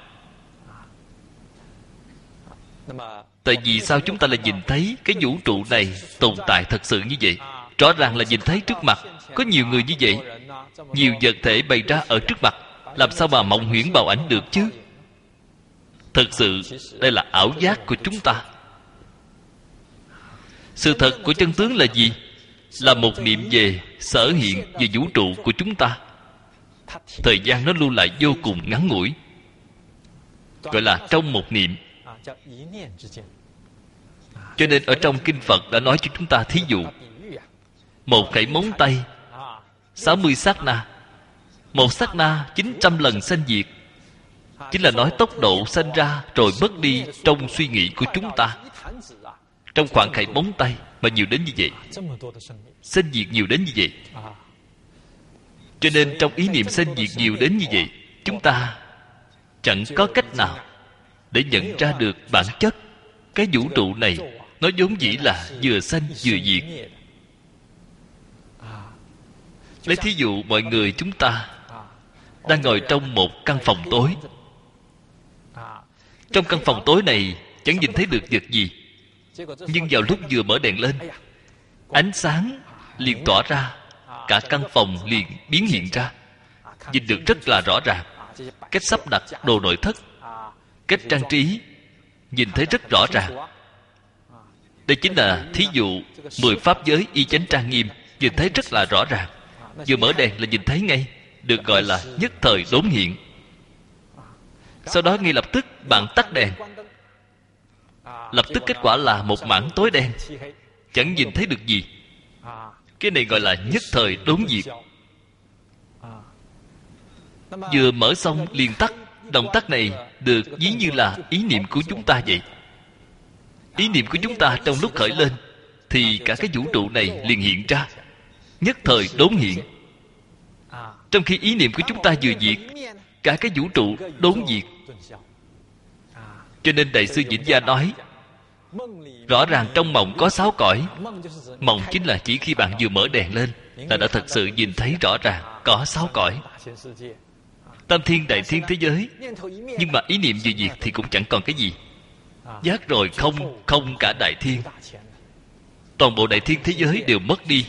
Tại vì sao chúng ta lại nhìn thấy cái vũ trụ này tồn tại thật sự như vậy? Rõ ràng là nhìn thấy trước mặt, có nhiều người như vậy, nhiều vật thể bày ra ở trước mặt, làm sao mà mộng huyễn bào ảnh được chứ? Thật sự đây là ảo giác của chúng ta. Sự thật của chân tướng là gì? Là một niệm về sở hiện về vũ trụ của chúng ta. Thời gian nó lưu lại vô cùng ngắn ngủi, gọi là trong một niệm. Cho nên ở trong kinh Phật đã nói cho chúng ta thí dụ, một khẩy móng tay 60 sát na. Một sát na 900 lần sanh diệt. chính là nói tốc độ sanh ra rồi mất đi trong suy nghĩ của chúng ta, trong khoảng khải móng tay mà nhiều đến như vậy, sanh diệt nhiều đến như vậy. Cho nên trong ý niệm sanh diệt nhiều đến như vậy, chúng ta chẳng có cách nào để nhận ra được bản chất cái vũ trụ này nó vốn dĩ là vừa sanh vừa diệt. Lấy thí dụ mọi người chúng ta đang ngồi trong một căn phòng tối. Trong căn phòng tối này chẳng nhìn thấy được vật gì, nhưng vào lúc vừa mở đèn lên, ánh sáng liền tỏa ra, cả căn phòng liền biến hiện ra, nhìn được rất là rõ ràng. Cách sắp đặt đồ nội thất, cách trang trí, nhìn thấy rất rõ ràng. Đây chính là thí dụ 10 pháp giới y chánh trang nghiêm, nhìn thấy rất là rõ ràng. Vừa mở đèn là nhìn thấy ngay, được gọi là nhất thời đốn hiện. Sau đó ngay lập tức bạn tắt đèn, lập tức kết quả là một mảng tối đen, chẳng nhìn thấy được gì. Cái này gọi là nhất thời đốn diệt. Vừa mở xong liền tắt. Động tác này được ví như là ý niệm của chúng ta vậy. Ý niệm của chúng ta trong lúc khởi lên thì cả cái vũ trụ này liền hiện ra, nhất thời đốn hiện. Trong khi ý niệm của chúng ta vừa diệt, cả cái vũ trụ đốn diệt. Cho nên Đại sư Vĩnh Gia nói rõ ràng trong mộng có 6 cõi. Mộng chính là chỉ khi bạn vừa mở đèn lên là đã thật sự nhìn thấy rõ ràng có 6 cõi, tam thiên đại thiên thế giới. Nhưng mà ý niệm vừa diệt thì cũng chẳng còn cái gì. Giác rồi không cả đại thiên, toàn bộ đại thiên thế giới đều mất đi.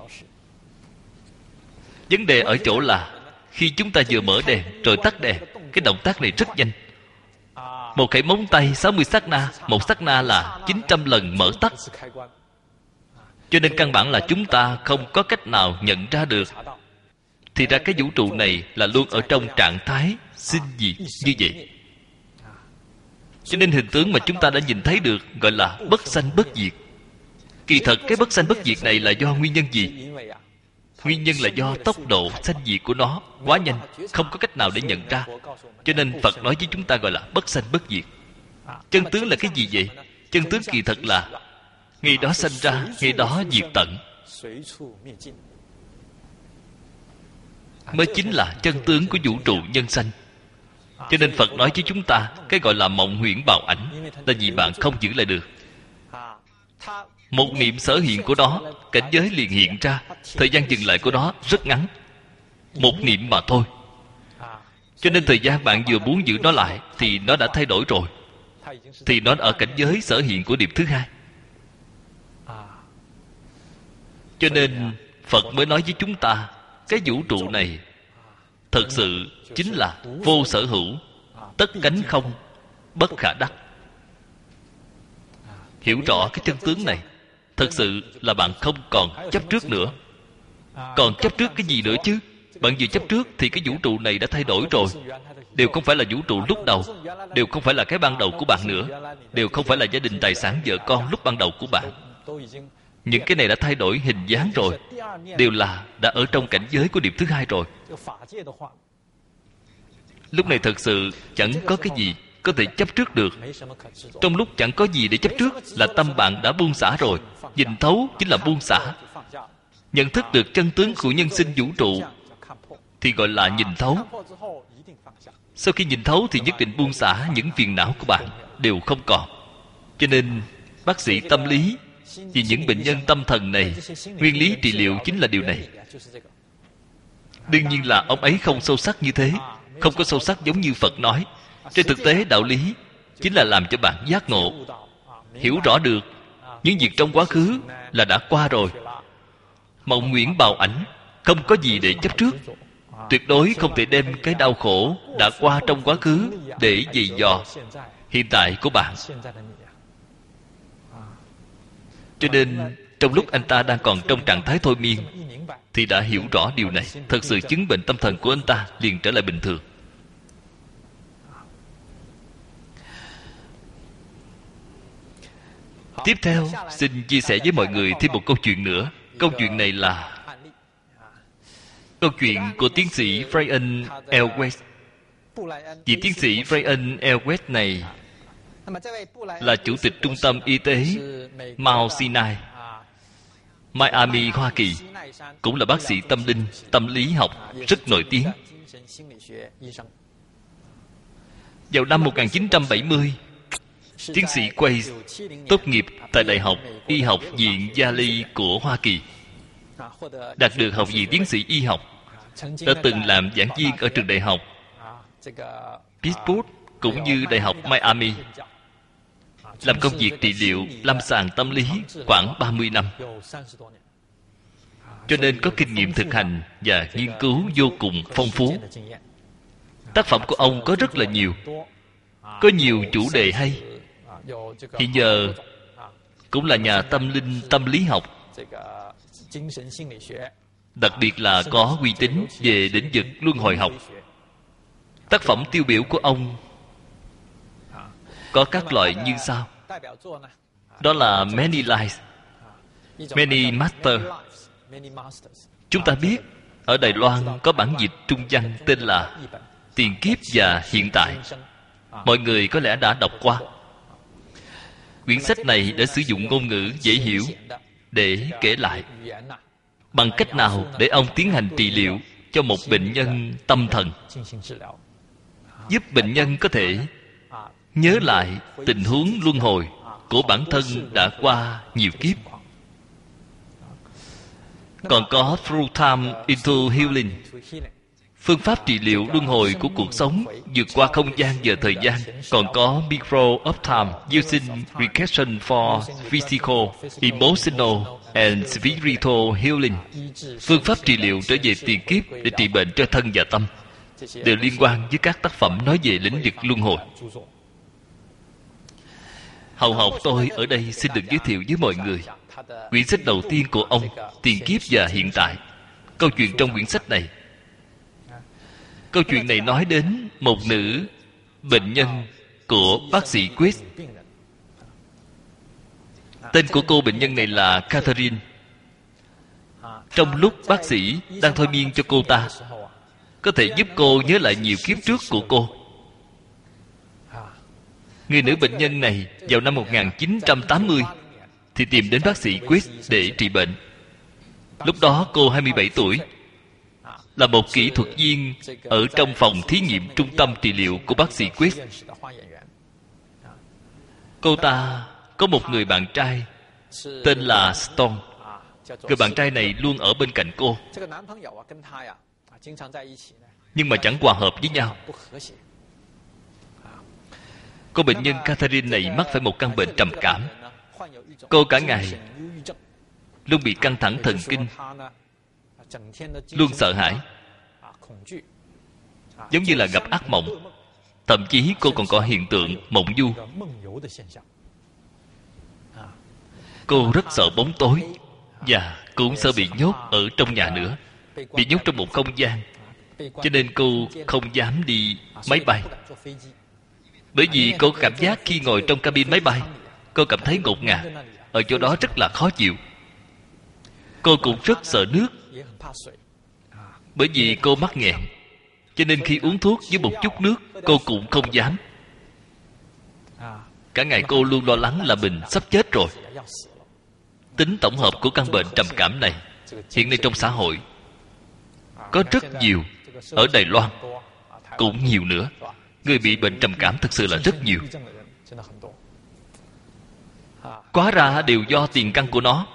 Vấn đề ở chỗ là khi chúng ta vừa mở đèn rồi tắt đèn, cái động tác này rất nhanh. Một khẩy móng tay 60 sát na, một sát na là 900 lần mở tắt. Cho nên căn bản là chúng ta không có cách nào nhận ra được. Thì ra cái vũ trụ này là luôn ở trong trạng thái sinh diệt như vậy. Cho nên hình tướng mà chúng ta đã nhìn thấy được gọi là bất sanh bất diệt. Kỳ thật cái bất sanh bất diệt này là do nguyên nhân gì? Nguyên nhân là do tốc độ sanh diệt của nó quá nhanh, không có cách nào để nhận ra. Cho nên Phật nói với chúng ta gọi là bất sanh bất diệt. Chân tướng là cái gì vậy? Chân tướng kỳ thật là ngày đó sanh ra, ngày đó diệt tận, mới chính là chân tướng của vũ trụ nhân sanh. Cho nên Phật nói với chúng ta cái gọi là mộng huyễn bào ảnh là vì bạn không giữ lại được. Một niệm sở hiện của nó, cảnh giới liền hiện ra. Thời gian dừng lại của nó rất ngắn, một niệm mà thôi. Cho nên thời gian bạn vừa muốn giữ nó lại thì nó đã thay đổi rồi, thì nó ở cảnh giới sở hiện của niệm thứ hai. Cho nên Phật mới nói với chúng ta cái vũ trụ này thật sự chính là vô sở hữu, tất cánh không, bất khả đắc. Hiểu rõ cái chân tướng này, thật sự là bạn không còn chấp trước nữa. Còn chấp trước cái gì nữa chứ? Bạn vừa chấp trước thì cái vũ trụ này đã thay đổi rồi. Đều không phải là vũ trụ lúc đầu, đều không phải là cái ban đầu của bạn nữa, đều không phải là gia đình tài sản vợ con lúc ban đầu của bạn. Những cái này đã thay đổi hình dáng rồi, đều là đã ở trong cảnh giới của điểm thứ hai rồi. Lúc này thật sự chẳng có cái gì có thể chấp trước được. Trong lúc chẳng có gì để chấp trước là tâm bạn đã buông xả rồi. Nhìn thấu chính là buông xả. Nhận thức được chân tướng của nhân sinh vũ trụ thì gọi là nhìn thấu. Sau khi nhìn thấu thì nhất định buông xả, những phiền não của bạn đều không còn. Cho nên bác sĩ tâm lý vì những bệnh nhân tâm thần này, nguyên lý trị liệu chính là điều này. Đương nhiên là ông ấy không sâu sắc như thế, không có sâu sắc giống như Phật nói. Trên thực tế đạo lý chính là làm cho bạn giác ngộ, hiểu rõ được những việc trong quá khứ là đã qua rồi. Mộng huyễn bào ảnh, không có gì để chấp trước. Tuyệt đối không thể đem cái đau khổ đã qua trong quá khứ để giày dò hiện tại của bạn. Cho nên trong lúc anh ta đang còn trong trạng thái thôi miên thì đã hiểu rõ điều này. Thật sự chứng bệnh tâm thần của anh ta liền trở lại bình thường. Tiếp theo xin chia sẻ với mọi người thêm một câu chuyện nữa. Câu chuyện này là câu chuyện của tiến sĩ Brian L. Weiss. Vị tiến sĩ Brian L. West này là chủ tịch trung tâm y tế Mount Sinai, Miami, Hoa Kỳ, cũng là bác sĩ tâm linh, tâm lý học rất nổi tiếng. Vào năm 1970, tiến sĩ Weiss tốt nghiệp tại Đại học Y học viện Yale của Hoa Kỳ, đạt được học vị tiến sĩ y học, đã từng làm giảng viên ở trường đại học Pittsburgh cũng như Đại học Miami, làm công việc trị liệu lâm sàng tâm lý khoảng 30 năm. Cho nên có kinh nghiệm thực hành và nghiên cứu vô cùng phong phú. Tác phẩm của ông có rất là nhiều, có nhiều chủ đề hay. Hiện giờ cũng là nhà tâm linh tâm lý học, đặc biệt là có uy tín về lĩnh vực luân hồi học. Tác phẩm tiêu biểu của ông có các loại như sau. Đó là Many Lives, Many Masters. Chúng ta biết ở Đài Loan có bản dịch trung văn tên là Tiền kiếp và hiện tại. Mọi người có lẽ đã đọc qua. Quyển sách này đã sử dụng ngôn ngữ dễ hiểu để kể lại bằng cách nào để ông tiến hành trị liệu cho một bệnh nhân tâm thần, giúp bệnh nhân có thể nhớ lại tình huống luân hồi của bản thân đã qua nhiều kiếp. Còn có Through Time into Healing, phương pháp trị liệu luân hồi của cuộc sống vượt qua không gian và thời gian. Còn có Micro of Time Using Regression for Physical, Emotional and Spiritual Healing, phương pháp trị liệu trở về tiền kiếp để trị bệnh cho thân và tâm, đều liên quan với các tác phẩm nói về lĩnh vực luân hồi. Hậu học tôi ở đây xin được giới thiệu với mọi người quyển sách đầu tiên của ông, Tiền kiếp và hiện tại. Câu chuyện trong quyển sách này, câu chuyện này nói đến một nữ bệnh nhân của bác sĩ Quiz. Tên của cô bệnh nhân này là Catherine. Trong lúc bác sĩ đang thôi miên cho cô ta, có thể giúp cô nhớ lại nhiều kiếp trước của cô. Người nữ bệnh nhân này vào năm 1980 thì tìm đến bác sĩ Quiz để trị bệnh. Lúc đó cô 27 tuổi, là một kỹ thuật viên ở trong phòng thí nghiệm trung tâm trị liệu của bác sĩ Quiz. Cô ta có một người bạn trai tên là Stone. Người bạn trai này luôn ở bên cạnh cô, nhưng mà chẳng hòa hợp với nhau. Cô bệnh nhân Catherine này mắc phải một căn bệnh trầm cảm. Cô cả ngày luôn bị căng thẳng thần kinh, luôn sợ hãi, giống như là gặp ác mộng. Thậm chí cô còn có hiện tượng mộng du. Cô rất sợ bóng tối, và cũng sợ bị nhốt ở trong nhà nữa, bị nhốt trong một không gian. Cho nên cô không dám đi máy bay, bởi vì cô cảm giác khi ngồi trong cabin máy bay, cô cảm thấy ngột ngạt, ở chỗ đó rất là khó chịu. Cô cũng rất sợ nước, bởi vì cô mắc nghẹn. Cho nên khi uống thuốc với một chút nước, cô cũng không dám. Cả ngày cô luôn lo lắng là mình sắp chết rồi. Tính tổng hợp của căn bệnh trầm cảm này hiện nay trong xã hội có rất nhiều. Ở Đài Loan cũng nhiều nữa. Người bị bệnh trầm cảm thực sự là rất nhiều. Quá ra đều do tiền căn của nó.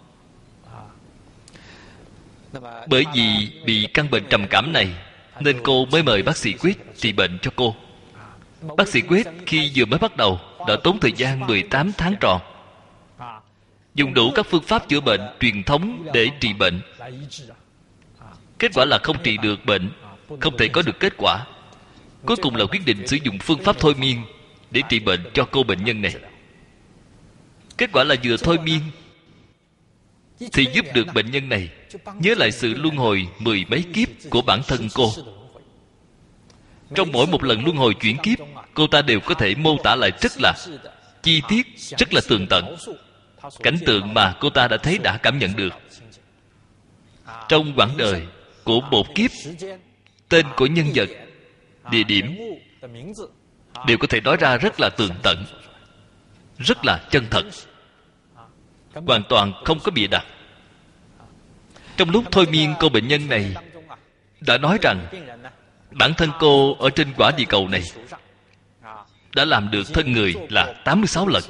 Bởi vì bị căn bệnh trầm cảm này nên cô mới mời bác sĩ Quyết trị bệnh cho cô. Bác sĩ Quyết khi vừa mới bắt đầu đã tốn thời gian 18 tháng tròn, dùng đủ các phương pháp chữa bệnh truyền thống để trị bệnh. Kết quả là không trị được bệnh, không thể có được kết quả. Cuối cùng là quyết định sử dụng phương pháp thôi miên để trị bệnh cho cô bệnh nhân này. Kết quả là vừa thôi miên thì giúp được bệnh nhân này nhớ lại sự luân hồi 10 mấy kiếp của bản thân cô. Trong mỗi một lần luân hồi chuyển kiếp, cô ta đều có thể mô tả lại rất là chi tiết, rất là tường tận cảnh tượng mà cô ta đã thấy, đã cảm nhận được. Trong quãng đời của một kiếp, tên của nhân vật địa điểm đều có thể nói ra rất là tường tận, rất là chân thật, hoàn toàn không có bịa đặt. Trong lúc thôi miên cô bệnh nhân này đã nói rằng bản thân cô ở trên quả địa cầu này đã làm được thân người là 86 lần.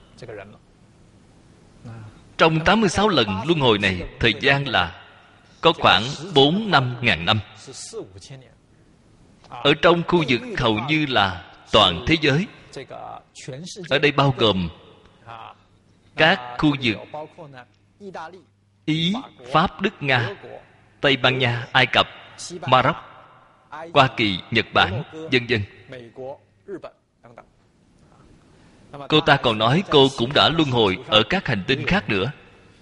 Trong 86 lần luân hồi này, thời gian là có khoảng 4-5 ngàn năm. Ở trong khu vực hầu như là toàn thế giới. Ở đây bao gồm các khu vực Ý, Pháp, Đức, Nga, Tây Ban Nha, Ai Cập, Maroc, Hoa Kỳ, Nhật Bản, vân vân. Cô ta còn nói cô cũng đã luân hồi ở các hành tinh khác nữa.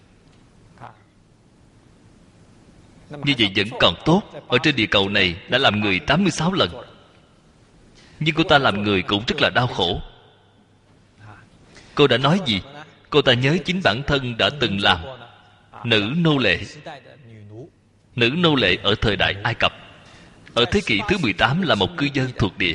Như vậy vẫn còn tốt. Ở trên địa cầu này đã làm người 86 lần. Nhưng cô ta làm người cũng rất là đau khổ. Cô đã nói gì? Cô ta nhớ chính bản thân đã từng làm nữ nô lệ. Nữ nô lệ ở thời đại Ai Cập. Ở thế kỷ thứ 18 là một cư dân thuộc địa.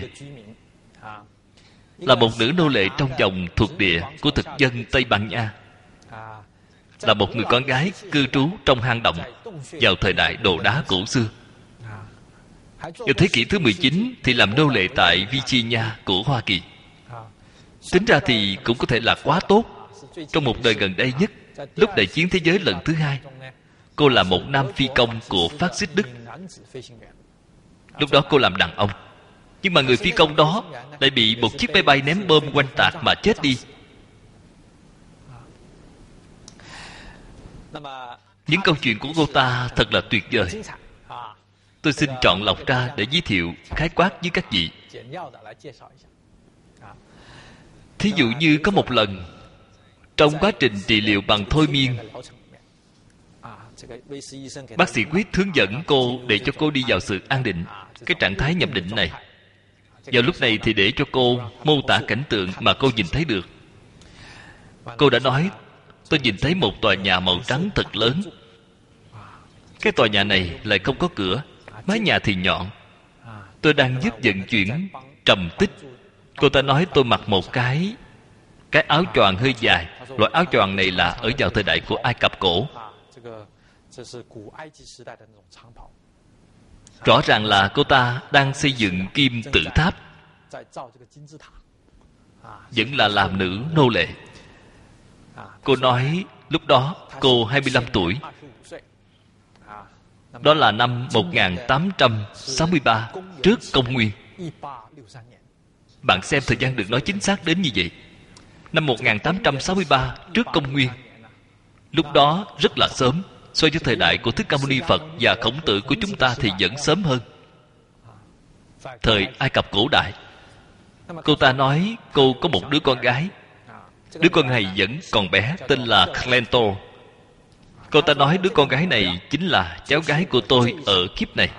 Là một nữ nô lệ trong vòng thuộc địa của thực dân Tây Ban Nha. Là một người con gái cư trú trong hang động vào thời đại đồ đá cổ xưa. Vào thế kỷ thứ 19 thì làm nô lệ tại Virginia của Hoa Kỳ. Tính ra thì cũng có thể là quá tốt. Trong một đời gần đây nhất, lúc Đại chiến thế giới lần thứ hai, cô là một nam phi công của phát xít Đức. Lúc đó cô làm đàn ông. Nhưng mà người phi công đó lại bị một chiếc máy bay ném bom oanh tạc mà chết đi. Những câu chuyện của cô ta thật là tuyệt vời. Tôi xin chọn lọc ra để giới thiệu khái quát với các vị. Thí dụ như có một lần, trong quá trình trị liệu bằng thôi miên, bác sĩ quyết hướng dẫn cô để cho cô đi vào sự an định, cái trạng thái nhập định này. Vào lúc này thì để cho cô mô tả cảnh tượng mà cô nhìn thấy được. Cô đã nói, tôi nhìn thấy một tòa nhà màu trắng thật lớn. Cái tòa nhà này lại không có cửa, mái nhà thì nhọn. Tôi đang giúp vận chuyển trầm tích. Cô ta nói tôi mặc một cái áo choàng hơi dài. Loại áo choàng này là ở vào thời đại của Ai Cập cổ. Rõ ràng là cô ta đang xây dựng kim tự tháp. Vẫn là làm nữ nô lệ. Cô nói lúc đó cô 25 tuổi. Đó là năm 1863 trước công nguyên. Bạn xem thời gian được nói chính xác đến như vậy. Năm 1863 trước công nguyên. Lúc đó rất là sớm. So với thời đại của Thích Ca Mâu Ni Phật và Khổng Tử của chúng ta thì vẫn sớm hơn. Thời Ai Cập cổ đại. Cô ta nói cô có một đứa con gái. Đứa con này vẫn còn bé, tên là Clento. Cô ta nói đứa con gái này chính là cháu gái của tôi ở kiếp này.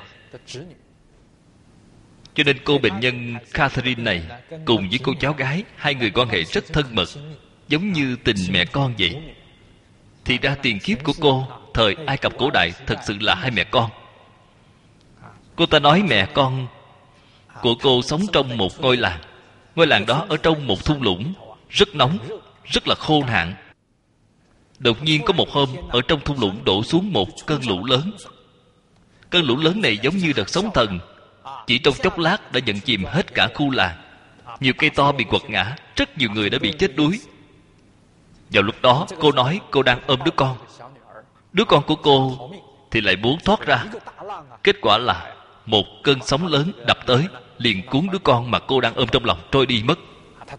Cho nên cô bệnh nhân Catherine này cùng với cô cháu gái, hai người quan hệ rất thân mật, giống như tình mẹ con vậy. Thì ra tiền kiếp của cô thời Ai Cập cổ đại thật sự là hai mẹ con. Cô ta nói mẹ con của cô sống trong một ngôi làng. Ngôi làng đó ở trong một thung lũng rất nóng, rất là khô hạn. Đột nhiên có một hôm, ở trong thung lũng đổ xuống một cơn lũ lớn. Cơn lũ lớn này giống như đợt sóng thần, chỉ trong chốc lát đã nhận chìm hết cả khu làng. Nhiều cây to bị quật ngã, rất nhiều người đã bị chết đuối. Vào lúc đó cô nói cô đang ôm đứa con. Đứa con của cô thì lại muốn thoát ra. Kết quả là một cơn sóng lớn đập tới, liền cuốn đứa con mà cô đang ôm trong lòng trôi đi mất.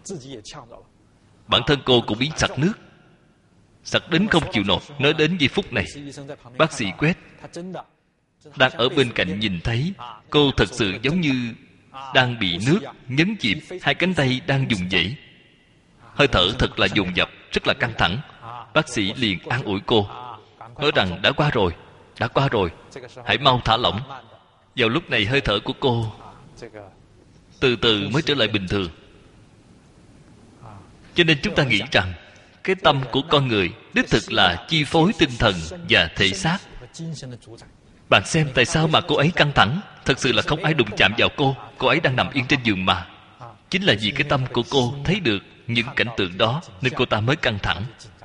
Bản thân cô cũng biến sặc nước, sặc đến không chịu nổi. Nói đến giây phút này, bác sĩ Quét đang ở bên cạnh nhìn thấy cô thật sự giống như đang bị nước nhấn chìm, hai cánh tay đang dùng dãy, hơi thở thật là dồn dập, rất là căng thẳng. Bác sĩ liền an ủi cô, nói rằng đã qua rồi, đã qua rồi, hãy mau thả lỏng. Vào lúc này hơi thở của cô từ từ mới trở lại bình thường. Cho nên chúng ta nghĩ rằng cái tâm của con người đích thực là chi phối tinh thần và thể xác. Bạn xem tại sao mà cô ấy căng thẳng. Thật sự là không ai đụng chạm vào cô. Cô ấy đang nằm yên trên giường mà. Chính là vì cái tâm của cô thấy được những cảnh tượng đó, nên cô ta mới căng thẳng.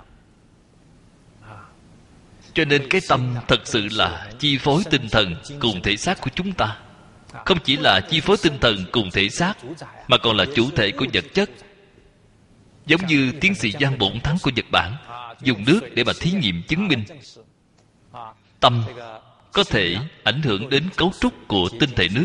Cho nên cái tâm thật sự là chi phối tinh thần cùng thể xác của chúng ta. Không chỉ là chi phối tinh thần cùng thể xác, mà còn là chủ thể của vật chất. Giống như tiến sĩ Giang Bổn Thắng của Nhật Bản dùng nước để mà thí nghiệm chứng minh tâm có thể ảnh hưởng đến cấu trúc của tinh thể nước.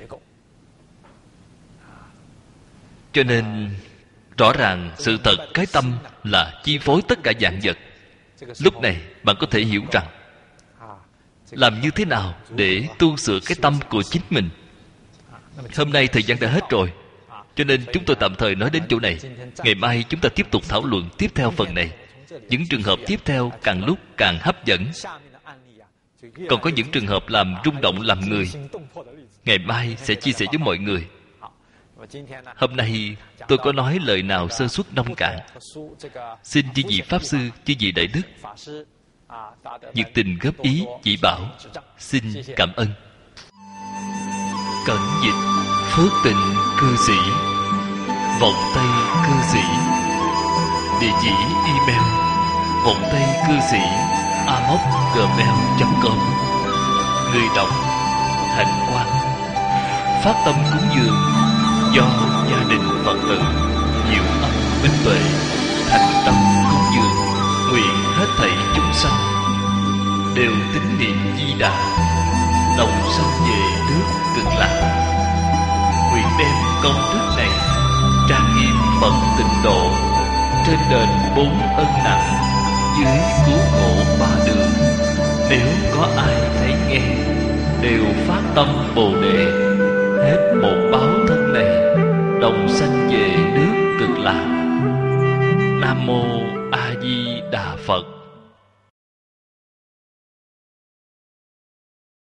Cho nên rõ ràng sự thật cái tâm là chi phối tất cả vạn vật. Lúc này bạn có thể hiểu rằng làm như thế nào để tu sửa cái tâm của chính mình. Hôm nay thời gian đã hết rồi, cho nên chúng tôi tạm thời nói đến chỗ này. Ngày mai chúng ta tiếp tục thảo luận tiếp theo phần này. Những trường hợp tiếp theo càng lúc càng hấp dẫn. Còn có những trường hợp làm rung động làm người, ngày mai sẽ chia sẻ với mọi người. Hôm nay tôi có nói lời nào sơ suất nông cạn, xin chư vị Pháp Sư, chư vị Đại Đức nhiệt tình góp ý chỉ bảo. Xin cảm ơn. Cẩn dịch Phước Tịnh Cư Sĩ, Vọng Tây Cư Sĩ. Địa chỉ email vọng tây cư sĩ amos@gmail.com. Người đọc Hạnh Quang. Phát tâm cúng dường do gia đình Phật tử Diệu Âm Minh Tuệ thành tâm cúng dường, nguyện hết thảy chúng sanh đều tín niệm Di Đà, đồng sanh về nước Cực Lạc. Nguyện đem công đức này trang nghiêm Phật Tịnh Độ, trên đền 4 ân nặng, dưới cứu khổ 3 đường. Nếu có ai thấy nghe đều phát tâm Bồ Đề, hết một báo thân này đồng sanh về nước Cực Lạc. Nam Mô A Di Đà Phật.